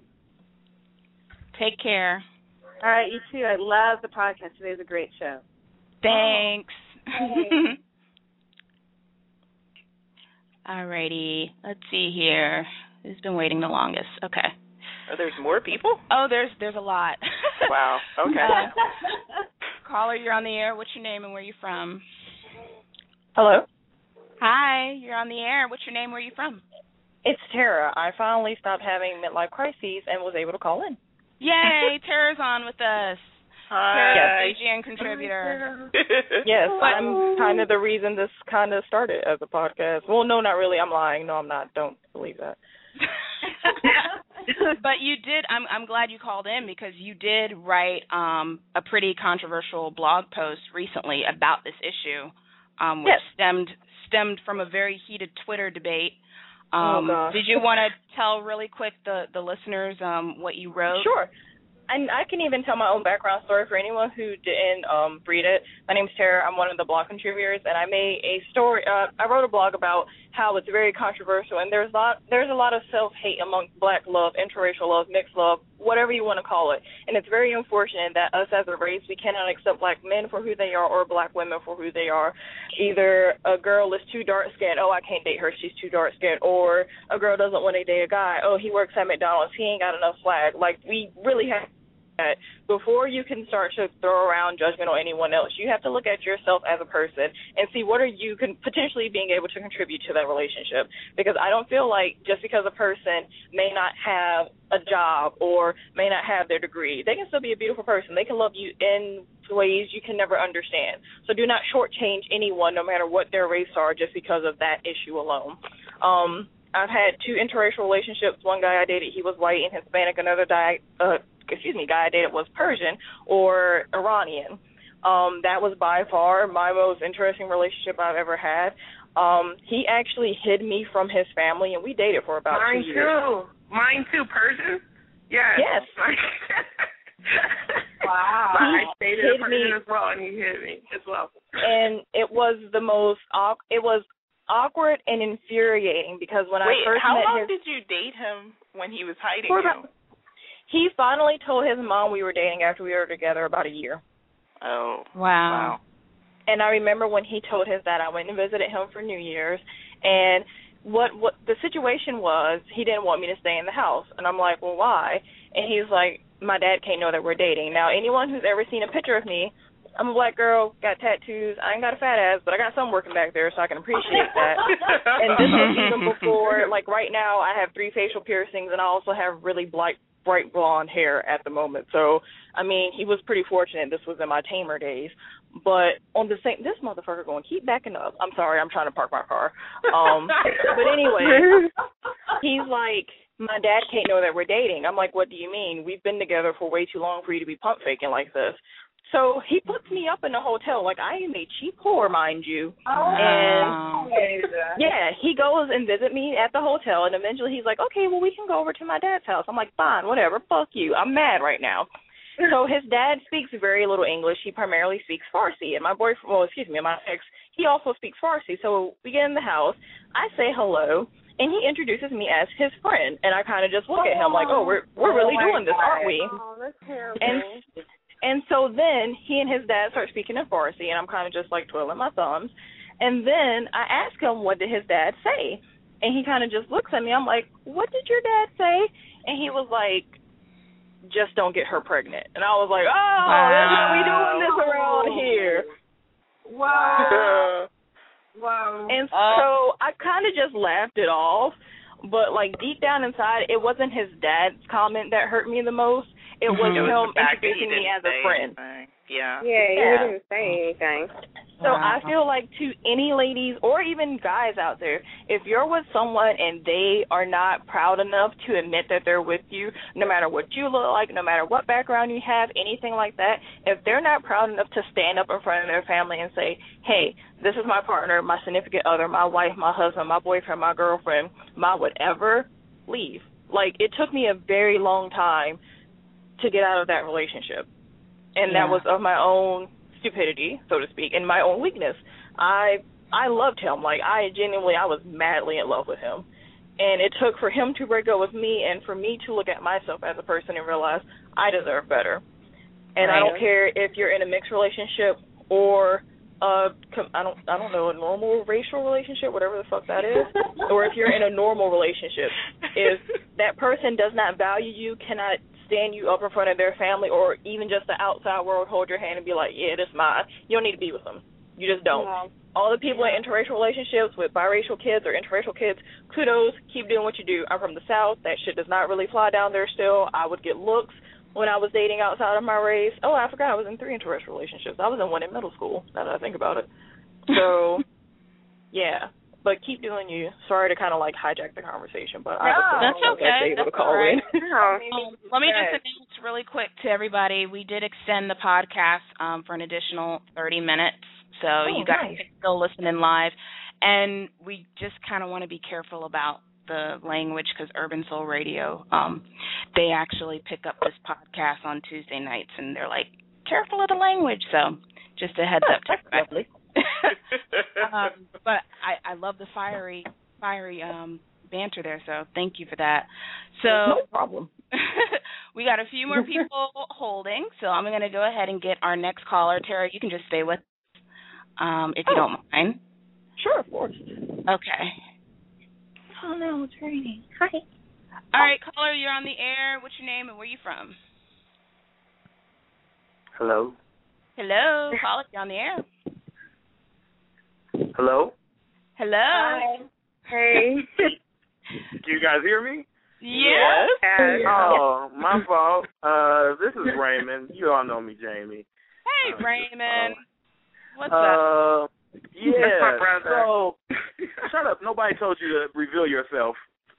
Take care. All right, you too. I love the podcast. Today's a great show. Thanks. Oh. All righty. Let's see here. Who's been waiting the longest? Okay. Oh, there's more people? Oh, there's there's a lot. Wow. Okay. Uh, caller, you're on the air. What's your name and where are you from? Hello. Hi, you're on the air. What's your name? Where are you from? It's Tara. I finally stopped having midlife crises and was able to call in. Yay, Tara's on with us. Hi. Tara, yes. A G N contributor. Yes, I'm kind of the reason this kind of started as a podcast. Well, no, not really. I'm lying. No, I'm not. Don't believe that. But you did. I'm I'm glad you called in because you did write um, a pretty controversial blog post recently about this issue, um, which yes. stemmed stemmed from a very heated Twitter debate. Um, oh gosh. Did you want to tell really quick the the listeners um, what you wrote? Sure. And I can even tell my own background story for anyone who didn't um, read it. My name's Tara. I'm one of the blog contributors, and I made a story. Uh, I wrote a blog about how it's very controversial, and there's a lot, there's a lot of self-hate among black love, interracial love, mixed love, whatever you want to call it. And it's very unfortunate that us as a race, we cannot accept black men for who they are or black women for who they are. Either a girl is too dark-skinned, oh, I can't date her, she's too dark-skinned, or a girl doesn't want to date a guy, oh, he works at McDonald's, he ain't got enough swag. Like, we really have that before you can start to throw around judgment on anyone else, you have to look at yourself as a person and see what are you can potentially being able to contribute to that relationship. Because I don't feel like just because a person may not have a job or may not have their degree, they can still be a beautiful person. They can love you in ways you can never understand. So do not shortchange anyone, no matter what their race are, just because of that issue alone. Um, I've had two interracial relationships. One guy I dated, he was white and Hispanic. Another guy, uh, excuse me, guy I dated was Persian or Iranian. Um, that was by far my most interesting relationship I've ever had. Um, he actually hid me from his family, and we dated for about Mine two years. Mine too. Mine too. Persian? Yes. Yes. Wow. He I dated a Persian me, as well, and he hid me as well. And it was the most, it was awkward and infuriating because when Wait, I first how met long his, did you date him when he was hiding for you? about, he finally told his mom we were dating after we were together about a year. Oh. Wow. And I remember when he told his dad, I went and visited him for New Year's, and what what the situation was, he didn't want me to stay in the house. And I'm like, well, why? And he's like, my dad can't know that we're dating. Now, anyone who's ever seen a picture of me, I'm a black girl, got tattoos. I ain't got a fat ass, but I got some working back there, so I can appreciate that. And this was even before, like right now, I have three facial piercings, and I also have really bright, bright blonde hair at the moment. So, I mean, he was pretty fortunate. This was in my tamer days. But on the same, this motherfucker going, keep backing up. I'm sorry, I'm trying to park my car. Um, but anyway, he's like, my dad can't know that we're dating. I'm like, what do you mean? We've been together for way too long for you to be pump faking like this. So he puts me up in the hotel. Like, I am a cheap whore, mind you. Oh, and, yeah, he goes and visit me at the hotel, and eventually he's like, okay, well, we can go over to my dad's house. I'm like, fine, whatever, fuck you. I'm mad right now. So his dad speaks very little English. He primarily speaks Farsi. And my boyfriend, well, excuse me, my ex, he also speaks Farsi. So we get in the house. I say hello, and he introduces me as his friend. And I kind of just look at him like, oh, we're we're really oh doing this, aren't we? Oh, that's terrible. And and so then he and his dad start speaking in Farsi, and I'm kind of just like twiddling my thumbs. And then I ask him, what did his dad say? And he kind of just looks at me. I'm like, what did your dad say? And he was like, just don't get her pregnant. And I was like, oh, wow. That's how we doing this around here. Wow. Wow. And so I kind of just laughed it off. But, like, deep down inside, it wasn't his dad's comment that hurt me the most. It was mm-hmm. him it was introducing me as a friend. Anything. Yeah. Yeah, you yeah. didn't say anything. So wow. I feel like to any ladies or even guys out there, if you're with someone and they are not proud enough to admit that they're with you, no matter what you look like, no matter what background you have, anything like that, if they're not proud enough to stand up in front of their family and say, hey, this is my partner, my significant other, my wife, my husband, my boyfriend, my girlfriend, my whatever, leave. Like, it took me a very long time to get out of that relationship. And yeah. that was of my own stupidity, so to speak, and my own weakness. I I loved him. Like, I genuinely, I was madly in love with him. And it took for him to break up with me and for me to look at myself as a person and realize I deserve better. And right. I don't care if you're in a mixed relationship or uh I don't I don't know, a normal racial relationship, whatever the fuck that is, or if you're in a normal relationship. If that person does not value you, cannot stand you up in front of their family, or even just the outside world hold your hand and be like, yeah, this is mine, you don't need to be with them. You just don't. Yeah. All the people in interracial relationships with biracial kids or interracial kids, kudos, keep doing what you do. I'm from the South. That shit does not really fly down there still. I would get looks when I was dating outside of my race. Oh, I forgot I was in three interracial relationships. I was in one in middle school, now that I think about it. So, yeah. But keep doing you. Sorry to kind of like hijack the conversation, but no, I was that's okay. able that's to call all right. in. um, let me just announce really quick to everybody, we did extend the podcast um, for an additional thirty minutes, so oh, you guys nice. can still listen in live. And we just kind of want to be careful about the language because Urban Soul Radio, um, they actually pick up this podcast on Tuesday nights, and they're like, careful of the language. So just a heads up to everybody. um, but I, I love the fiery, fiery um, banter there. So thank you for that. So no problem. We got a few more people holding. So I'm going to go ahead and get our next caller. Tara, you can just stay with us um, if you don't mind. Sure, of course. Okay. Oh no, it's raining. Hi. All right, caller, you're on the air. What's your name and where are you from? Hello. Hello, caller, you're on the air. Hello? Hello. Hi. Hey. Can you guys hear me? Yes. yes. Oh, my fault. Uh, this is Raymond. You all know me, Jamie. Hey, uh, Raymond. Uh, What's uh, up? Yeah. That's my brother. So, shut up. Nobody told you to reveal yourself.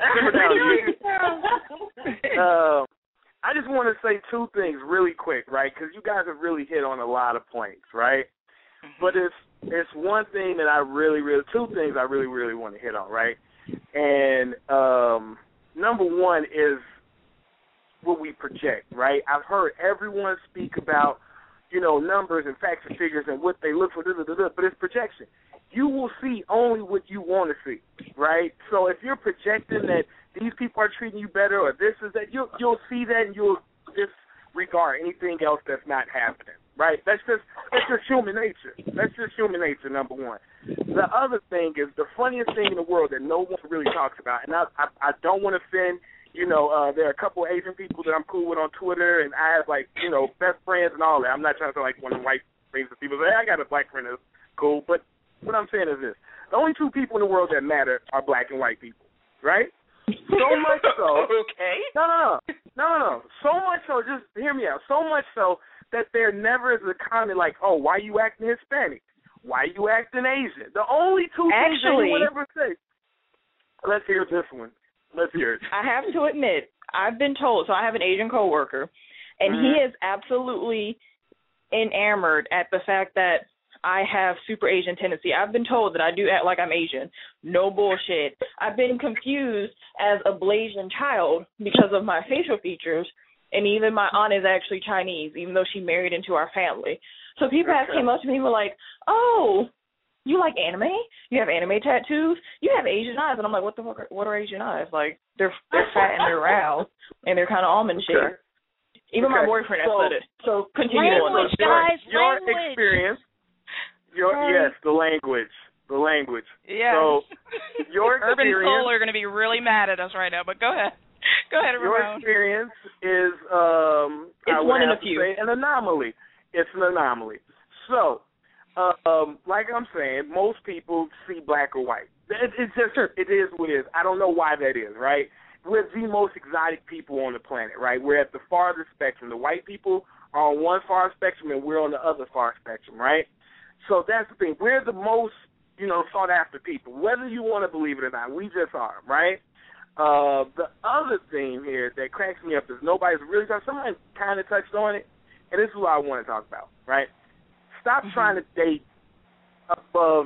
uh, I just want to say two things really quick, right? Because you guys have really hit on a lot of points, right? But it's it's one thing that I really, really, two things I really, really want to hit on, right? And um, number one is what we project, right? I've heard everyone speak about, you know, numbers and facts and figures and what they look for, da, da, da, da, but it's projection. You will see only what you want to see, right? So if you're projecting that these people are treating you better or this is that, you'll, you'll see that and you'll disregard anything else that's not happening, right? That's just that's just human nature. That's just human nature, number one. The other thing is the funniest thing in the world that no one really talks about, and I I, I don't want to offend, you know, uh, there are a couple of Asian people that I'm cool with on Twitter, and I have, like, you know, best friends and all that. I'm not trying to sound like one of the white friends of people say, hey, I got a black friend that's cool, but what I'm saying is this. The only two people in the world that matter are black and white people, right? So much so. Okay. No, no, no. No, no, no. So much so, just hear me out, so much so that there never is a comment like, oh, why you acting Hispanic? Why you acting Asian? The only two things that you would ever say. Let's hear this one. Let's hear it. I have to admit, I've been told, so I have an Asian coworker, and mm-hmm. he is absolutely enamored at the fact that I have super Asian tendency. I've been told that I do act like I'm Asian. No bullshit. I've been confused as a Blasian child because of my facial features, and even my aunt is actually Chinese, even though she married into our family. So people have came up to me and were like, oh, you like anime? You have anime tattoos? You have Asian eyes. And I'm like, what the fuck are, what are Asian eyes? Like, they're they're fat and they're round, and they're kind of almond shaped. Okay. Even okay. my boyfriend has so, said it. So continue language, on. Your, guys, your language. experience, your Sorry. yes, the language. The language. Yeah. So your Urban experience, Soul are going to be really mad at us right now, but go ahead. Go ahead, Your Ramon. experience is um it's I would one in have a few. to say an anomaly. It's an anomaly. So, um, like I'm saying, most people see black or white. It, it's just it is what it is. I don't know why that is, right? We're the most exotic people on the planet, right? We're at the farthest spectrum. The white people are on one far spectrum and we're on the other far spectrum, right? So that's the thing. We're the most, you know, sought after people. Whether you want to believe it or not, we just are, right? Uh, the other thing here that cracks me up is nobody's really talking. Somebody kind of touched on it, and this is what I want to talk about, right? Stop mm-hmm. trying to date above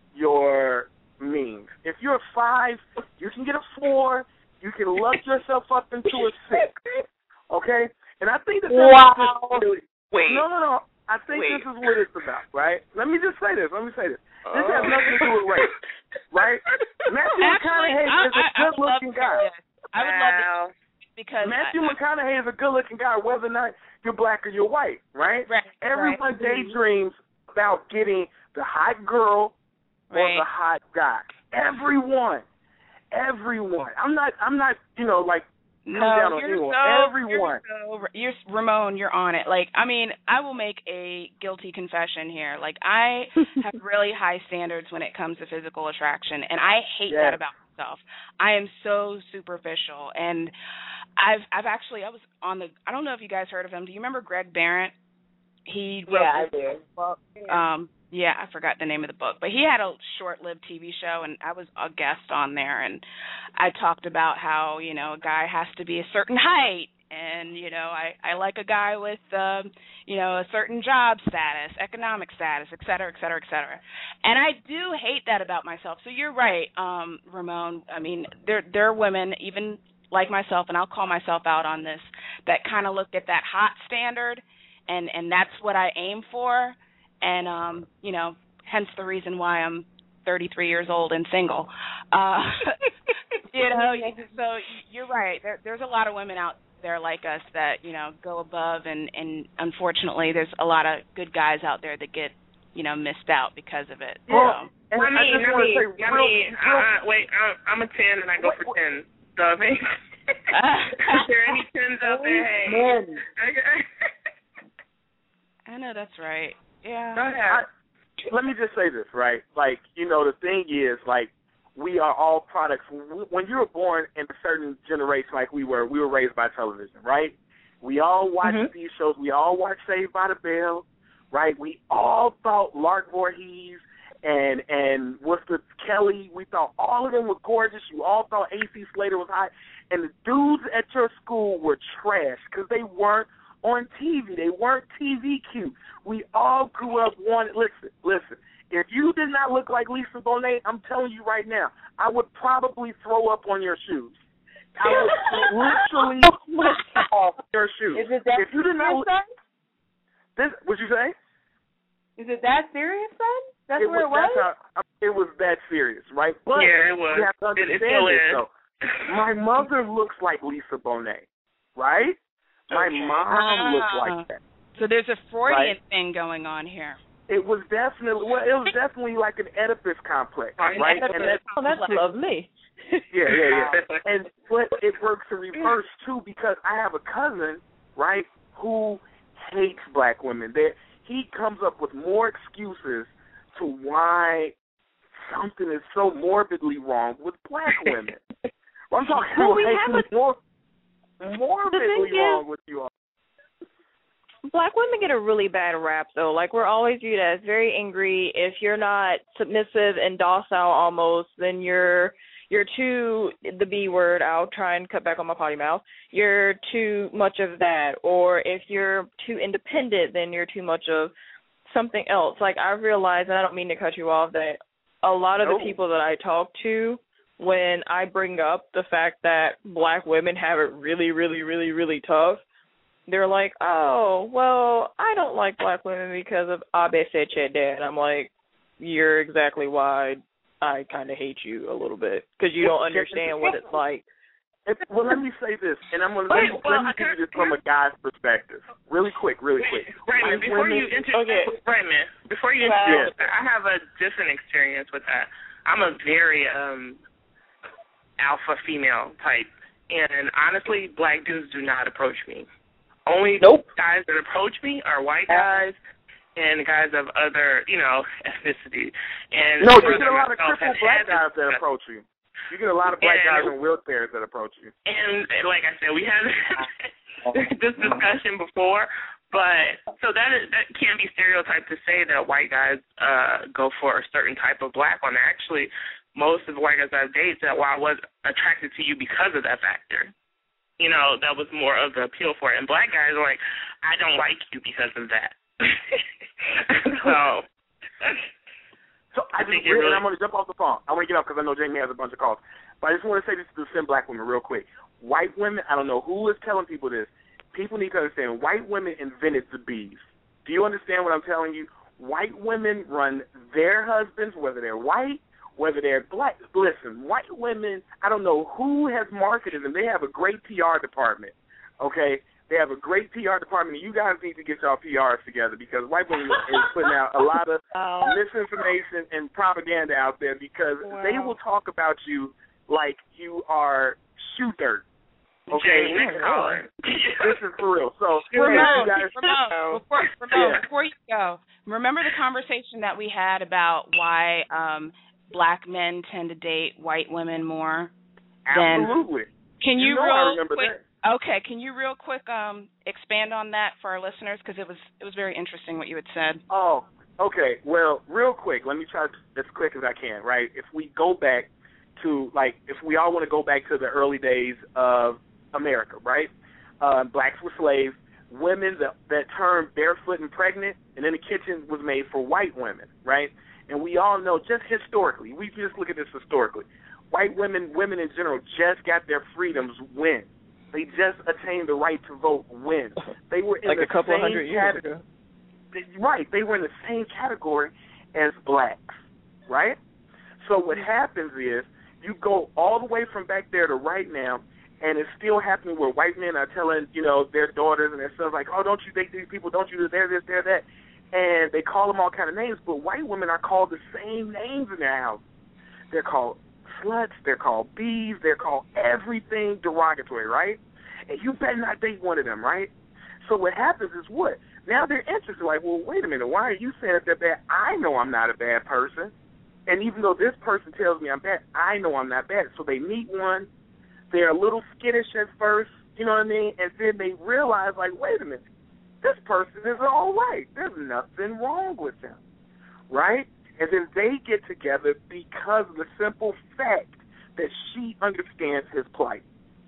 your means. If you're a five, you can get a four. You can luck yourself up into a six, okay? And I think that wow. this really, Wait. no, no, no. I think Wait. this is what it's about, right? Let me just say this. Let me say this. This has nothing to do with race, right? Matthew Actually, McConaughey I, is a I, good-looking I guy. I would love to because Matthew I, McConaughey is a good-looking guy, whether or not you're black or you're white, right? Right. Everyone right. daydreams about getting the hot girl or right. the hot guy. Everyone, everyone. I'm not. I'm not. You know, like. No, down on you're anyone. so, Everyone. You're, so, you're Ramon. You're on it. Like, I mean, I will make a guilty confession here. Like, I have really high standards when it comes to physical attraction, and I hate yes. that about myself. I am so superficial, and I've I've actually I was on the. I don't know if you guys heard of him. Do you remember Greg Barrett? He wrote yeah, I do. Book. Um, yeah, I forgot the name of the book, but he had a short-lived T V show, and I was a guest on there, and I talked about how, you know, a guy has to be a certain height, and, you know, I, I like a guy with, um, you know, a certain job status, economic status, et cetera, et cetera, et cetera. And I do hate that about myself. So you're right, um, Ramon. I mean, there there are women, even like myself, and I'll call myself out on this, that kind of look at that hot standard, and, and that's what I aim for. And, um, you know, hence the reason why I'm thirty-three years old and single. Uh, you know, so you're right. There, there's a lot of women out there like us that, you know, go above, and, and unfortunately there's a lot of good guys out there that get, you know, missed out because of it. Well, so. I mean, I mean, say, I mean, uh, wait, uh, I'm a ten and I go for ten. So, I mean, is there any tens out there? Hey. I know that's right. Yeah. Go ahead. I, let me just say this, right? Like, you know, the thing is, like, we are all products. When you were born in a certain generation like we were, we were raised by television, right? We all watched mm-hmm. these shows. We all watched Saved by the Bell, right? We all thought Lark Voorhees and, and what's the Kelly, we thought all of them were gorgeous. You all thought A C Slater was hot. And the dudes at your school were trash because they weren't on T V. They weren't T V cute. We all grew up wanting, listen, listen, if you did not look like Lisa Bonet, I'm telling you right now, I would probably throw up on your shoes. I would literally off your shoes. Is it that if you did not look, this, what'd you say? Is it that serious, son? That's it where was, it was? That's how, it was that serious, right? But yeah, it was. You have to understand it, it still this, is. though. My mother looks like Lisa Bonet, right? My okay. mom ah, looked like that. So there's a Freudian right? thing going on here. It was definitely well. It was definitely like an Oedipus complex, right? Oedipus And that, oh, that's lovely. yeah, yeah, yeah. And but it works in reverse too, because I have a cousin, right, who hates black women. That he comes up with more excuses to why something is so morbidly wrong with black women. I'm talking well, about we have a, more morbidly wrong with you all. Black women get a really bad rap, though. Like, we're always viewed as very angry. If you're not submissive and docile almost, then you're you're too, the B word, I'll try and cut back on my potty mouth, you're too much of that. Or if you're too independent, then you're too much of something else. Like, I realize, and I don't mean to cut you off, that a lot of no. the people that I talk to, when I bring up the fact that black women have it really, really, really, really tough, they're like, oh, well, I don't like black women because of Abe said dad. I'm like, you're exactly why I kind of hate you a little bit, because you don't understand what it's like. Well, let me say this, and I'm gonna let me, well, let me give you this from a guy's perspective, really quick, really quick. Raymond, White before women, you introduce, okay. Raymond, before you introduce, yeah. I have a different experience with that. I'm a very um, alpha female type, and honestly, black dudes do not approach me. Only nope. guys that approach me are white guys and guys of other, you know, ethnicity. And no, you get a lot of crippled black guys that approach you. You get a lot of black and, guys in wheelchairs that approach you. And, and like I said, we had this discussion before, but so that is, that can't be stereotyped to say that white guys uh, go for a certain type of black one. Actually, most of the white guys I've dated said, well, I was attracted to you because of that factor. You know, that was more of the appeal for it. And black guys are like, I don't like you because of that. so, so I, I just really, really, and I'm going to jump off the phone. I want to get off because I know Jamie has a bunch of calls. But I just want to say this to some black women real quick. White women, I don't know who is telling people this. People need to understand, white women invented the bees. Do you understand what I'm telling you? White women run their husbands, whether they're white, whether they're black. Listen, white women, I don't know who has marketed them. They have a great P R department, okay? They have a great P R department. You guys need to get y'all P Rs together, because white women is putting out a lot of oh. misinformation and propaganda out there, because wow. they will talk about you like you are shoe dirt. Okay? Ramon, this is for real. So, Ramon, guys, Ramon, before, Ramon yeah. before you go, remember the conversation that we had about why um, black men tend to date white women more? Absolutely. Than, can you, you know real I remember quick, that. Okay, can you real quick um, expand on that for our listeners, because it was it was very interesting what you had said. Oh, okay. Well, real quick, let me try as quick as I can. Right, if we go back to like, if we all want to go back to the early days of America, right? Uh, blacks were slaves. Women that that turned barefoot and pregnant, and then the kitchen was made for white women, right? And we all know, just historically, we just look at this historically, white women, women in general, just got their freedoms when they just attained the right to vote when they were in like the a couple same hundred years category. ago. Right, they were in the same category as blacks, right? So what happens is you go all the way from back there to right now, and it's still happening where white men are telling, you know, their daughters and their sons, like, oh, don't you date these people, don't you do they're this, they're that. And they call them all kind of names, but white women are called the same names in their house. They're called sluts, they're called bees, they're called everything derogatory, right? And you better not date one of them, right? So what happens is what? Now they're interested, like, well, wait a minute, why are you saying that they're bad? I know I'm not a bad person. And even though this person tells me I'm bad, I know I'm not bad. So they meet one, they're a little skittish at first, you know what I mean? And then they realize, like, wait a minute, this person is all right. There's nothing wrong with them, right? And then they get together because of the simple fact that she understands his plight.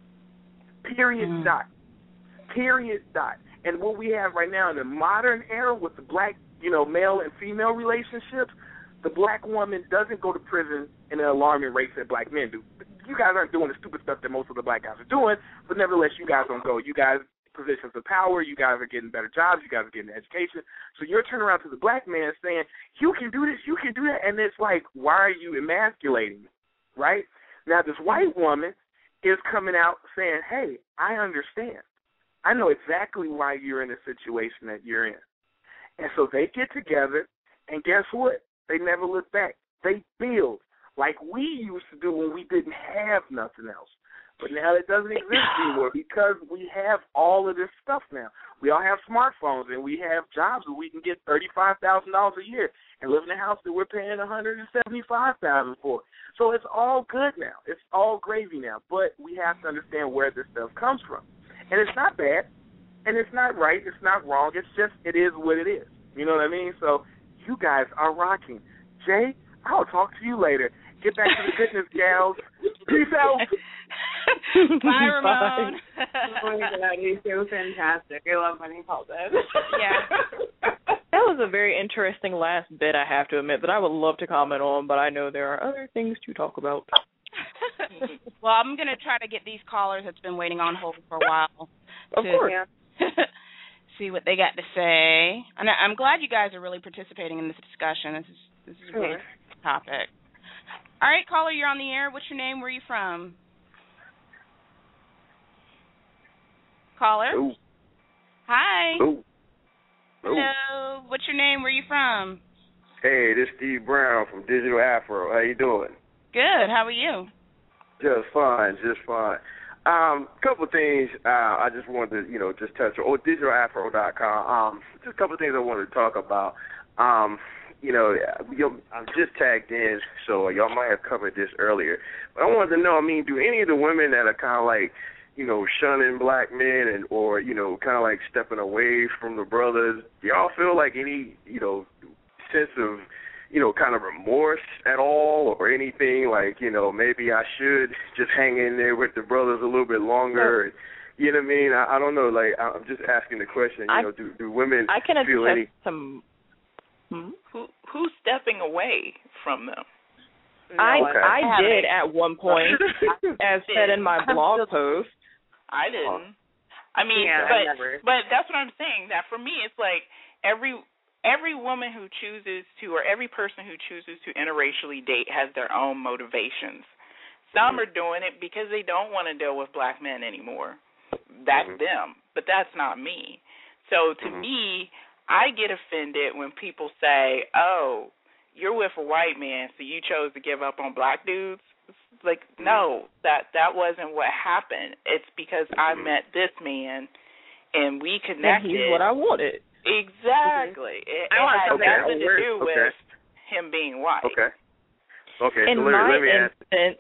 Period, mm. dot. Period, dot. And what we have right now in the modern era with the black, you know, male and female relationships, the black woman doesn't go to prison in an alarming rate that black men do. You guys aren't doing the stupid stuff that most of the black guys are doing, but nevertheless, you guys don't go. You guys positions of power, you guys are getting better jobs, you guys are getting education. So you're turning around to the black man saying, you can do this, you can do that, and it's like, why are you emasculating me, right? Now this white woman is coming out saying, hey, I understand. I know exactly why you're in the situation that you're in. And so they get together, and guess what? They never look back. They build like we used to do when we didn't have nothing else. But now it doesn't exist anymore because we have all of this stuff now. We all have smartphones, and we have jobs where we can get thirty-five thousand dollars a year and live in a house that we're paying one hundred seventy-five thousand dollars for. So it's all good now. It's all gravy now. But we have to understand where this stuff comes from. And it's not bad, and it's not right. It's not wrong. It's just it is what it is. You know what I mean? So you guys are rocking. Jay, I'll talk to you later. Get back to the goodness, gals. Peace out. Bye, Ramon. Oh, my God, he's so fantastic. I love when he calls it. Yeah. That was a very interesting last bit, I have to admit, that I would love to comment on, but I know there are other things to talk about. Well, I'm going to try to get these callers that's been waiting on hold for a while. Of to course. See what they got to say. And I'm glad you guys are really participating in this discussion. This is this is a Sure. great topic. All right, caller, you're on the air. What's your name? Where are you from? Caller? Ooh. Hi. Ooh. Ooh. Hello. What's your name? Where are you from? Hey, this is Steve Brown from Digital Afro. How you doing? Good. How are you? Just fine, just fine. Um, couple of things uh, I just wanted to, you know, just touch on. Oh, digital afro dot com. Um, just a couple of things I wanted to talk about. Um, you know, I'm just tagged in, so y'all might have covered this earlier. But I wanted to know, I mean, do any of the women that are kind of like, you know, shunning black men and or, you know, kind of like stepping away from the brothers, do y'all feel like any, you know, sense of, you know, kind of remorse at all or anything like, you know, maybe I should just hang in there with the brothers a little bit longer? And, you know what I mean? I, I don't know. Like, I'm just asking the question, you I, know, do, do women I can feel attest any... some... Hmm? Who who's stepping away from them? I okay. I did at one point, as said in my blog post. I didn't. I mean, Yeah, but I never. but that's what I'm saying. That for me, it's like every every woman who chooses to, or every person who chooses to interracially date, has their own motivations. Some Mm-hmm. are doing it because they don't want to deal with black men anymore. That's Mm-hmm. them, but that's not me. So to Mm-hmm. me, I get offended when people say, "Oh, you're with a white man, so you chose to give up on black dudes." It's like, no, that that wasn't what happened. It's because I met this man, and we connected. And he's what I wanted. Exactly. It, it I want had something nothing that to do works. with Okay. him being white. Okay. Okay, In so let, my let me ask... instance,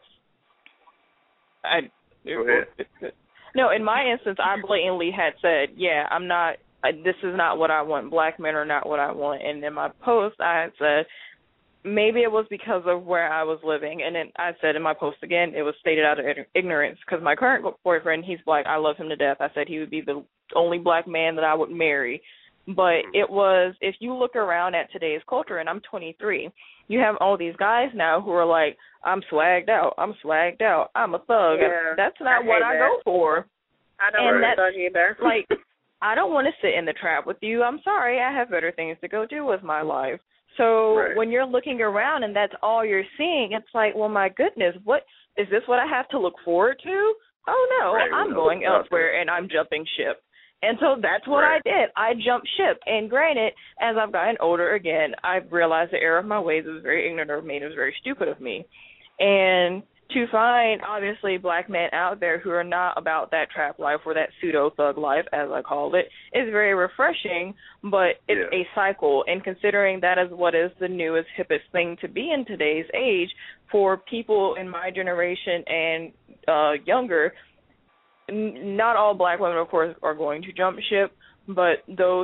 I Go ahead. no, in my instance, I blatantly had said, "Yeah, I'm not. I, this is not what I want. Black men are not what I want." And in my post, I had said, maybe it was because of where I was living. And then I said in my post again, it was stated out of ignorance because my current boyfriend, he's black. I love him to death. I said he would be the only black man that I would marry. But it was, if you look around at today's culture, and I'm twenty-three, you have all these guys now who are like, I'm swagged out. I'm swagged out. I'm a thug. Yeah, That's not I what hate I that. go for. I don't And want that's, to thug either. like, I don't want to sit in the trap with you. I'm sorry. I have better things to go do with my life. So Right. when you're looking around and that's all you're seeing, it's like, well, my goodness, what is this what I have to look forward to? Oh, no, Right. I'm Well, going no, elsewhere and I'm jumping ship. And so that's what Right. I did. I jumped ship. And granted, as I've gotten older again, I've realized the error of my ways was very ignorant of me and it was very stupid of me. And to find, obviously, black men out there who are not about that trap life or that pseudo-thug life, as I called it, is very refreshing, but it's Yeah. a cycle. And considering that is what is the newest, hippest thing to be in today's age, for people in my generation and uh, younger, n- not all black women, of course, are going to jump ship, but those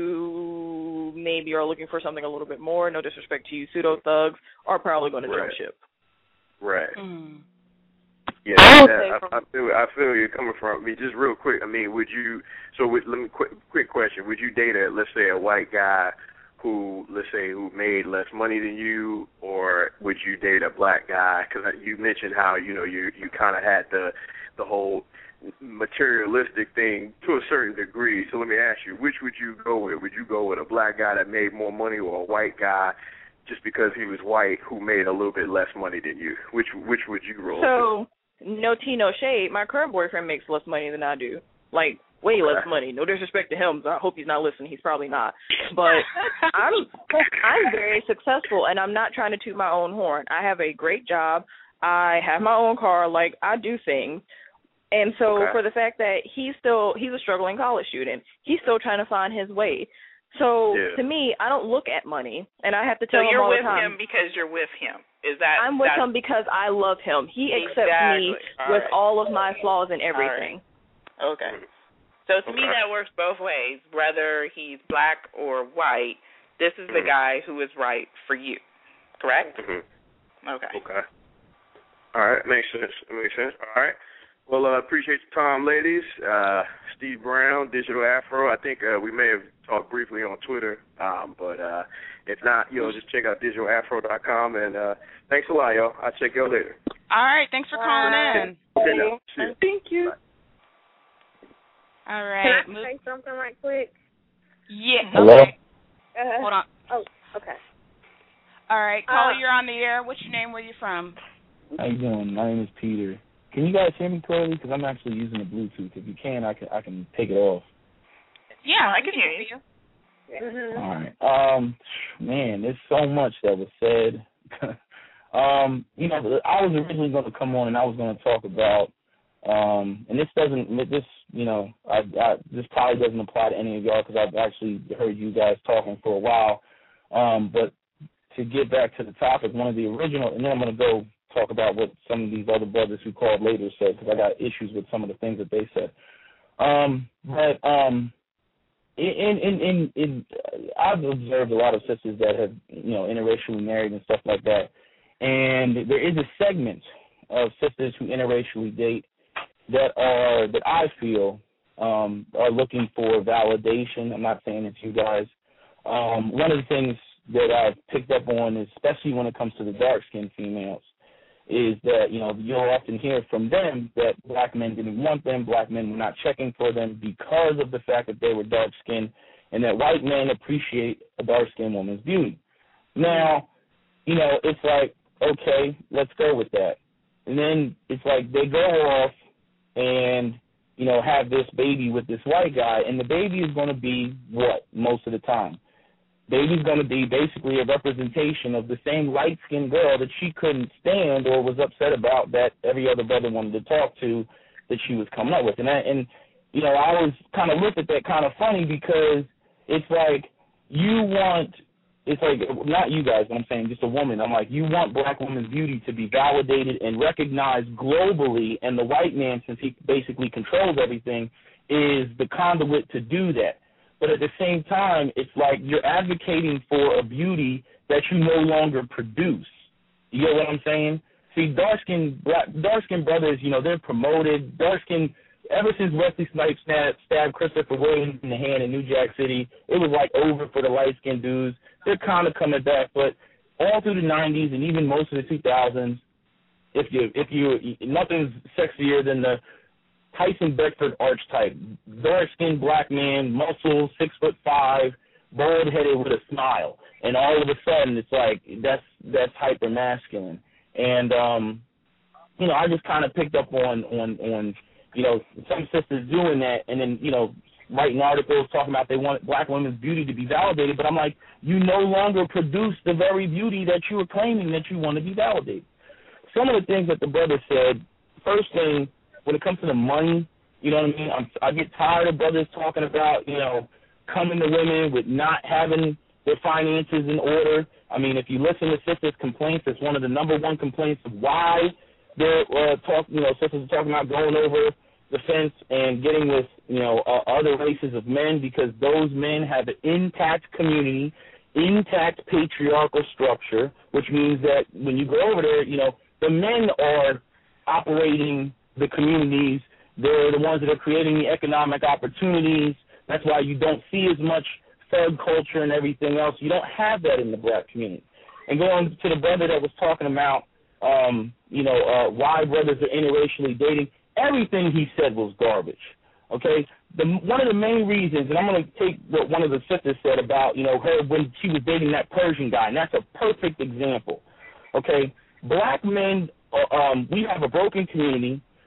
who maybe are looking for something a little bit more, no disrespect to you pseudo-thugs, are probably going to jump Right. ship. Right. Mm. Yeah, I yeah, would say I, from- I feel I feel where you're coming from. I mean, just real quick. I mean, would you? So, with, let me quick quick question. Would you date a let's say a white guy who let's say who made less money than you, or would you date a black guy? Because you mentioned how you know you you kind of had the the whole materialistic thing to a certain degree. So let me ask you, which would you go with? Would you go with a black guy that made more money, or a white guy just because he was white who made a little bit less money than you? Which which would you roll with? So, no tea, no shade. My current boyfriend makes less money than I do. Like, way less money. No disrespect to him. I hope he's not listening. He's probably not. But I'm I'm very successful, and I'm not trying to toot my own horn. I have a great job. I have my own car. Like, I do things. And so okay. for the fact that he's still, he's a struggling college student, he's still trying to find his way. So yeah. to me, I don't look at money, and I have to tell so him you're all with the time. him because you're with him. Is that? I'm with that's, him because I love him. He accepts exactly. me all with right. all of my flaws and everything. Right. Okay. So to okay. me, that works both ways. Whether he's black or white, this is the mm-hmm. guy who is right for you. Correct? Mm-hmm. Okay. Okay. All right. Makes sense. Makes sense. All right. Well, I uh, appreciate your time, ladies. Uh, Steve Brown, Digital Afro. I think uh, we may have talked briefly on Twitter, um, but uh, if not, you know, just check out digital afro dot com. And uh, thanks a lot, y'all. I'll check y'all later. All right. Thanks for calling in. Okay, now. See you. Thank you. Bye. All right. Can I say something right quick? Yeah. Hello? Okay. Uh, Hold on. Oh, okay. All right. Caller, Uh, you're on the air. What's your name? Where you from? How you doing? My name is Peter. Can you guys hear me clearly? Because I'm actually using the Bluetooth. If you can, I can I can take it off. Yeah, I can hear you. Mm-hmm. All right. Um, man, there's so much that was said. um, you know, I was originally going to come on and I was going to talk about, um, and this doesn't, this, you know, I, I, this probably doesn't apply to any of y'all because I've actually heard you guys talking for a while. Um, but to get back to the topic, one of the original, and then I'm going to go talk about what some of these other brothers who called later said because I got issues with some of the things that they said. Um, but um, in in in, in I've observed a lot of sisters that have you know interracially married and stuff like that, and there is a segment of sisters who interracially date that are that I feel um, are looking for validation. I'm not saying it's you guys. Um, one of the things that I've picked up on, is, especially when it comes to the dark-skinned females, is that, you know, you'll often hear from them that black men didn't want them, black men were not checking for them because of the fact that they were dark-skinned, and that white men appreciate a dark-skinned woman's beauty. Now, you know, it's like, okay, let's go with that. And then it's like they go off and, you know, have this baby with this white guy, and the baby is going to be what most of the time? Baby's going to be basically a representation of the same light-skinned girl that she couldn't stand or was upset about that every other brother wanted to talk to that she was coming up with. And, I, and you know, I always kind of looked at that kind of funny because it's like you want, it's like, not you guys, but I'm saying just a woman. I'm like, you want black woman's beauty to be validated and recognized globally, and the white man, since he basically controls everything, is the conduit to do that. But at the same time, it's like you're advocating for a beauty that you no longer produce. You get what I'm saying? See, dark-skinned, black, dark-skinned brothers, you know, they're promoted. Dark-skinned, ever since Wesley Snipes stabbed, stabbed Christopher Williams in the hand in New Jack City, it was like over for the light-skinned dudes. They're kind of coming back, but all through the nineties and even most of the two thousands, if you if you nothing's sexier than the Tyson Beckford archetype, dark-skinned black man, muscle, six foot five, bald-headed with a smile, and all of a sudden it's like that's that's hyper masculine. And um, you know, I just kind of picked up on on on you know some sisters doing that, and then you know writing articles talking about they want black women's beauty to be validated. But I'm like, you no longer produce the very beauty that you were claiming that you want to be validated. Some of the things that the brother said. First thing, when it comes to the money, you know what I mean? I'm, I get tired of brothers talking about, you know, coming to women with not having their finances in order. I mean, if you listen to sisters' complaints, it's one of the number one complaints of why they're uh, talk, you know, sisters are talking about going over the fence and getting with, you know, uh, other races of men, because those men have an intact community, intact patriarchal structure, which means that when you go over there, you know, the men are operating the communities. They're the ones that are creating the economic opportunities. That's why you don't see as much thug culture and everything else. You don't have that in the black community. And going to the brother that was talking about, um, you know, uh, why brothers are interracially dating, everything he said was garbage, okay? The, one of the main reasons, and I'm going to take what one of the sisters said about, you know, her when she was dating that Persian guy, and that's a perfect example, okay? Black men, uh, um, we have a broken community.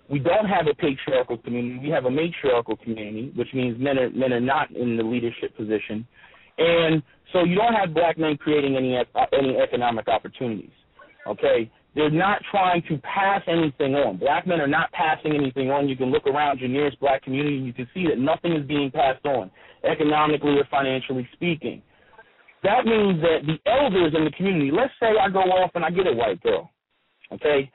we don't have a patriarchal community. We have a matriarchal community, which means men are men are not in the leadership position, and so you don't have black men creating any any economic opportunities. Okay, they're not trying to pass anything on. Black men are not passing anything on. You can look around your nearest black community, and you can see that nothing is being passed on, economically or financially speaking. That means that the elders in the community, let's say I go off and I get a white girl, okay?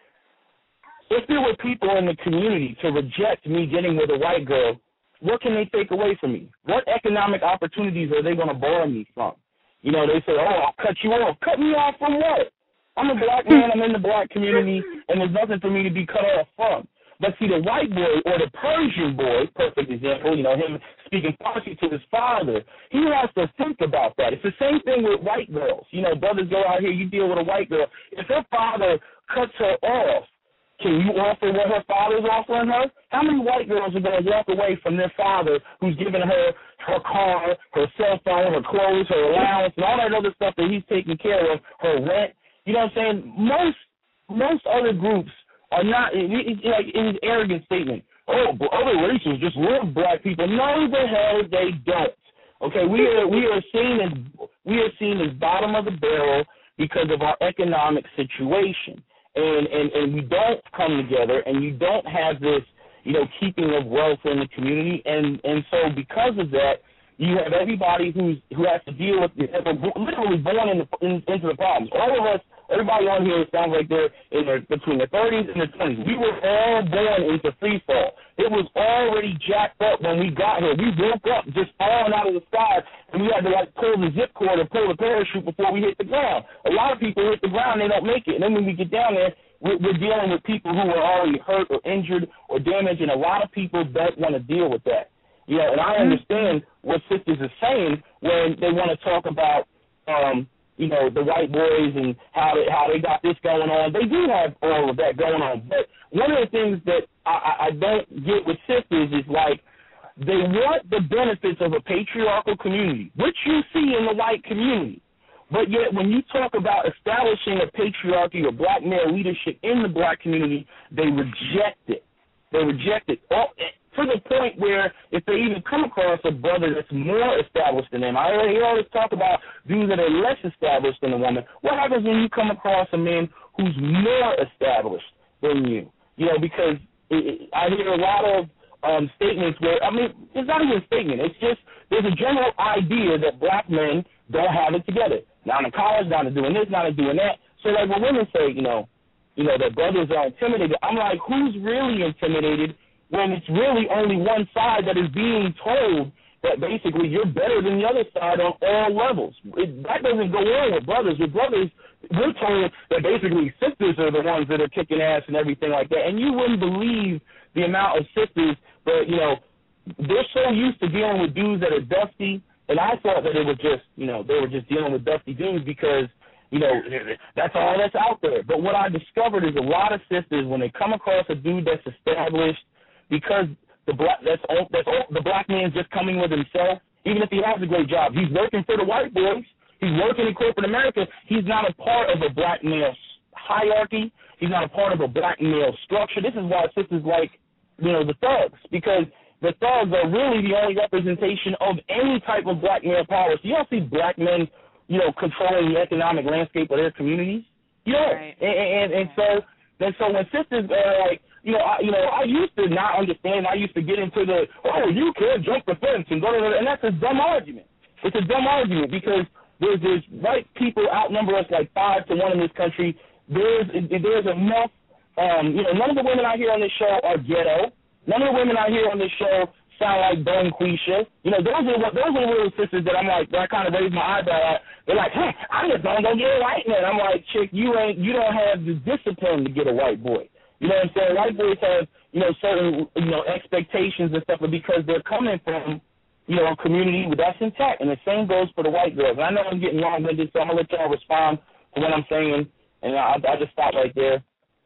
If there were people in the community to reject me getting with a white girl, what can they take away from me? What economic opportunities are they going to bar me from? You know, they say, oh, I'll cut you off. Cut me off from what? I'm a black man, I'm in the black community, and there's nothing for me to be cut off from. But see, the white boy or the Persian boy, perfect example, you know, him speaking Farsi to his father, he has to think about that. It's the same thing with white girls. You know, brothers go out here, you deal with a white girl. If her father cuts her off, can you offer what her father's offering her? How many white girls are going to walk away from their father who's giving her her car, her cell phone, her clothes, her allowance, and all that other stuff that he's taking care of, her rent? You know what I'm saying? Most most other groups are not, it's like in his arrogant statement, oh, other races just love black people. No, the hell they don't. Okay, we are we are seen as we are seen as bottom of the barrel because of our economic situation, and and and we don't come together, and you don't have this, you know, keeping of wealth in the community, and and so because of that, you have everybody who's who has to deal with literally born in the, in, into the problems. All of us. Everybody on here sounds like they're in their, between their thirties and their twenties. We were all born into free fall. It was already jacked up when we got here. We woke up just falling out of the sky, and we had to like pull the zip cord or pull the parachute before we hit the ground. A lot of people hit the ground, they don't make it. And then when we get down there, we're, we're dealing with people who are already hurt or injured or damaged, and a lot of people don't want to deal with that. You know, and I understand what sisters are saying when they want to talk about, um, you know, the white boys and how they, how they got this going on. They do have all of that going on. But one of the things that I, I don't get with sisters is, like, they want the benefits of a patriarchal community, which you see in the white community. But yet when you talk about establishing a patriarchy or black male leadership in the black community, they reject it. They reject it. All, to the point where if they even come across a brother that's more established than them, I hear always talk about dudes that are less established than a woman. What happens when you come across a man who's more established than you? You know, because it, I hear a lot of um, statements where, I mean, it's not even a statement. It's just there's a general idea that black men don't have it together. Now in college, now they're doing this, now they're doing that. So like when women say, you know, you know, that brothers are intimidated, I'm like, who's really intimidated when it's really only one side that is being told that basically you're better than the other side on all levels? It, that doesn't go on with brothers. With brothers, we're told that basically sisters are the ones that are kicking ass and everything like that. And you wouldn't believe the amount of sisters, but, you know, they're so used to dealing with dudes that are dusty, and I thought that it was just, you know, they were just dealing with dusty dudes because, you know, that's all that's out there. But what I discovered is a lot of sisters, when they come across a dude that's established, because the black that's all, that's all, the black man's just coming with himself, even if he has a great job. He's working for the white boys. He's working in corporate America. He's not a part of a black male hierarchy. He's not a part of a black male structure. This is why sisters like, you know, the thugs, because the thugs are really the only representation of any type of black male power. So you don't see black men, you know, controlling the economic landscape of their communities. You know, right. and, and, and so and so when sisters are like, You know, I, you know, I used to not understand. I used to get into the, oh, you can't jump the fence and go to the, and that's a dumb argument. It's a dumb argument because there's, there's white people outnumber us like five to one in this country. There's there's enough, um, you know, none of the women I hear on this show are ghetto. None of the women I hear on this show sound like Bone Quisha. You know, those are those are the little sisters that I'm like, that I kind of raise my eyebrow at. They're like, hey, I'm just gonna go get a white man. I'm like, chick, you ain't, you don't have the discipline to get a white boy. You know what I'm saying? White boys have, you know, certain, you know, expectations and stuff, but because they're coming from, you know, a community that's intact. And the same goes for the white girls. And I know I'm getting long-winded, so I'm going to let y'all respond to what I'm saying, and I'll, I'll just stop right there.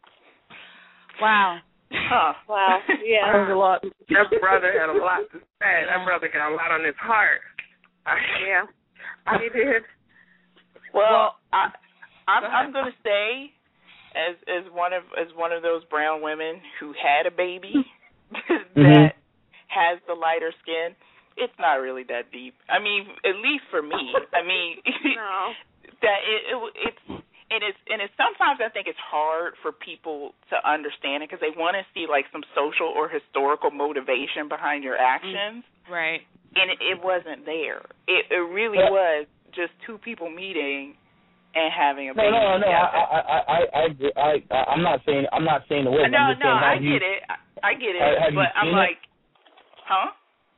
Wow. Huh. Wow. Yeah. That was a lot. That brother had a lot to say. That brother got a lot on his heart. Yeah. He did. Well, I, I'm, I'm going to say, as as one of as one of those brown women who had a baby that mm-hmm. has the lighter skin, it's not really that deep. I mean, at least for me. I mean, no. that it, it it's and it's and it's sometimes I think it's hard for people to understand it because they want to see like some social or historical motivation behind your actions. Right. And it, it wasn't there. It it really yeah. was just two people meeting and having a no, baby. No, no, no. together. I, I, I, I, I, I, I'm not saying, I'm not saying the word. No, I'm just no, saying, I you, get it. I, I get it. Have, have but I'm like, it? huh?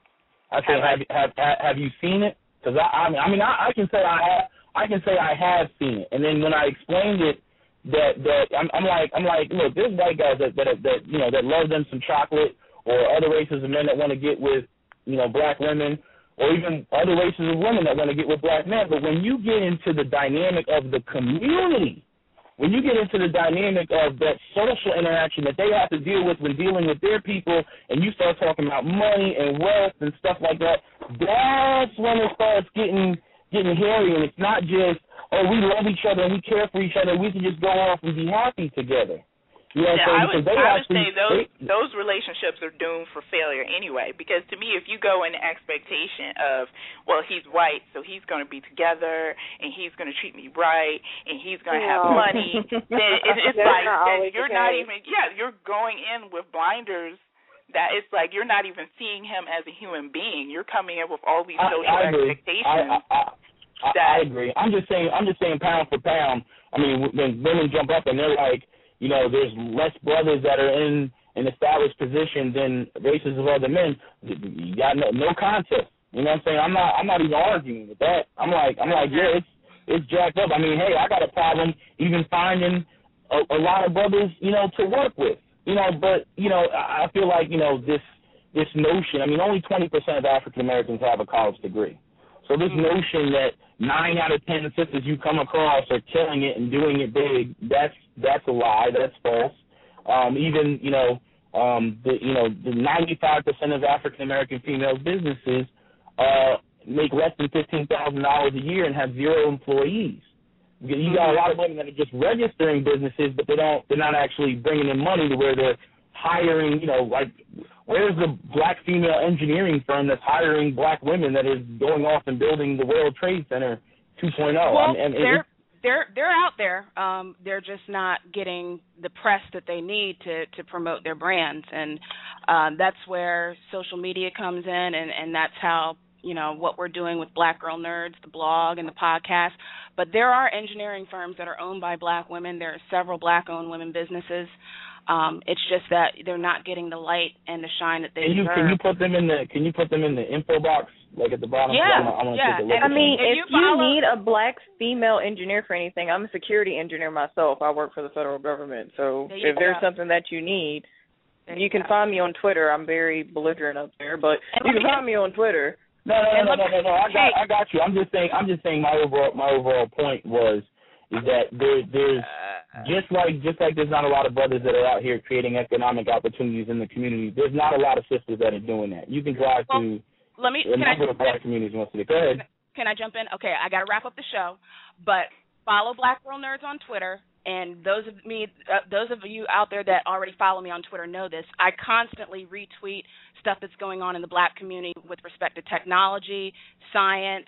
I say, have, have, have, have you seen it? Because I, I mean, I mean, I, I can say I have. I can say I have seen it, and then when I explained it, that that I'm, I'm like, I'm like, look, there's white guys that, that that you know that love them some chocolate, or other races of men that want to get with, you know, black women, or even other races of women that want to get with black men. But when you get into the dynamic of the community, when you get into the dynamic of that social interaction that they have to deal with when dealing with their people, and you start talking about money and wealth and stuff like that, that's when it starts getting getting hairy, and it's not just, oh, we love each other and we care for each other, we can just go off and be happy together. You know what yeah, I'm saying? I would, they I would actually, say those they, those relationships are doomed for failure anyway. Because to me, if you go in the expectation of, well, he's white, so he's going to be together and he's going to treat me right and he's going to have No. money, then it, it's That's like not then always you're the not case. even. Yeah, you're going in with blinders. That it's like you're not even seeing him as a human being. You're coming in with all these I, social I agree. expectations. I, I, I, that, I agree. I'm just saying. I'm just saying, pound for pound. I mean, when women jump up and they're like, you know, there's less brothers that are in an established position than races of other men. You got no, no contest. You know what I'm saying? I'm not. I'm not even arguing with that. I'm like. I'm like, yeah, it's it's jacked up. I mean, hey, I got a problem even finding a, a lot of brothers, you know, to work with. You know, but you know, I feel like you know this this notion. I mean, only twenty percent of African Americans have a college degree. So this notion that nine out of ten sisters you come across are killing it and doing it big, that's that's a lie. That's false. Um, even you know, um, the you know the ninety-five percent of African American female businesses uh, make less than fifteen thousand dollars a year and have zero employees. You got a lot of women that are just registering businesses, but they don't. They're not actually bringing in money to where they're hiring. You know, like. Where's the black female engineering firm that's hiring black women that is going off and building the World Trade Center two point oh? Well, I mean, and they're they're they're out there. Um, they're just not getting the press that they need to, to promote their brands, and um, that's where social media comes in, and, and that's how you know what we're doing with Black Girl Nerds, the blog and the podcast. But there are engineering firms that are owned by black women. There are several black-owned women businesses. Um, it's just that they're not getting the light and the shine that they can you, deserve. Can you put them in the Can you put them in the info box, like at the bottom? Yeah, I wanna, I yeah. Take a look I mean, if if you you follow- need a black female engineer for anything, I'm a security engineer myself. I work for the federal government. So There you if there's go. something that you need, There you you can go. find me on Twitter. I'm very belligerent up there, but And you let can me find me on Twitter. No, no, And no, no, look- no, no, no. I got, hey. I got you. I'm just saying. I'm just saying. My overall, my overall point was, is that there, there's just like, just like there's not a lot of brothers that are out here creating economic opportunities in the community. There's not a lot of sisters that are doing that. You can drive Well, to Let me. a Can I, number of black communities once a day. Go ahead. can I jump in? Okay, I got to wrap up the show, but follow Black Girl Nerds on Twitter. And those of me, uh, those of you out there that already follow me on Twitter know this. I constantly retweet stuff that's going on in the black community with respect to technology, science,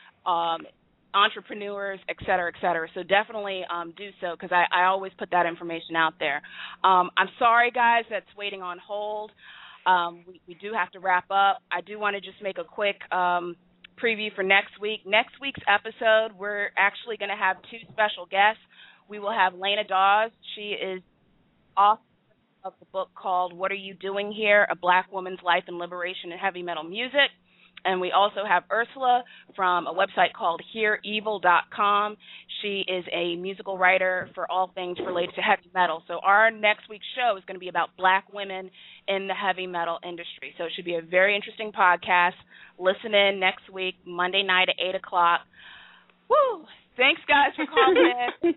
um, entrepreneurs, et cetera, et cetera. So definitely um, do so because I, I always put that information out there. Um, I'm sorry, guys, that's waiting on hold. Um, we, we do have to wrap up. I do want to just make a quick um, preview for next week. Next week's episode, we're actually going to have two special guests. We will have Lena Dawes. She is author of the book called What Are You Doing Here? A Black Woman's Life and Liberation in Heavy Metal Music. And we also have Ursula from a website called hear evil dot com. She is a musical writer for all things related to heavy metal. So our next week's show is going to be about black women in the heavy metal industry. So it should be a very interesting podcast. Listen in next week, Monday night at eight o'clock. Woo! Thanks, guys, for calling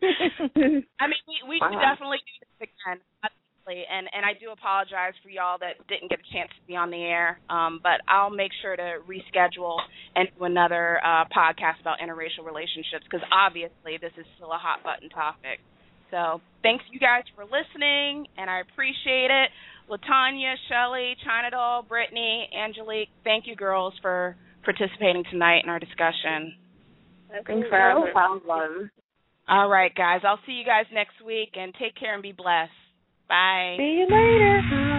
in. I mean, we, we should definitely do this again. And and I do apologize for y'all that didn't get a chance to be on the air, um, but I'll make sure to reschedule and do another uh, podcast about interracial relationships because obviously this is still a hot button topic. So thanks, you guys, for listening, and I appreciate it. LaTanya, Shelly, China Doll, Brittany, Angelique, thank you, girls, for participating tonight in our discussion. Thanks for having me. All right, guys. I'll see you guys next week, and take care and be blessed. Bye. See you later.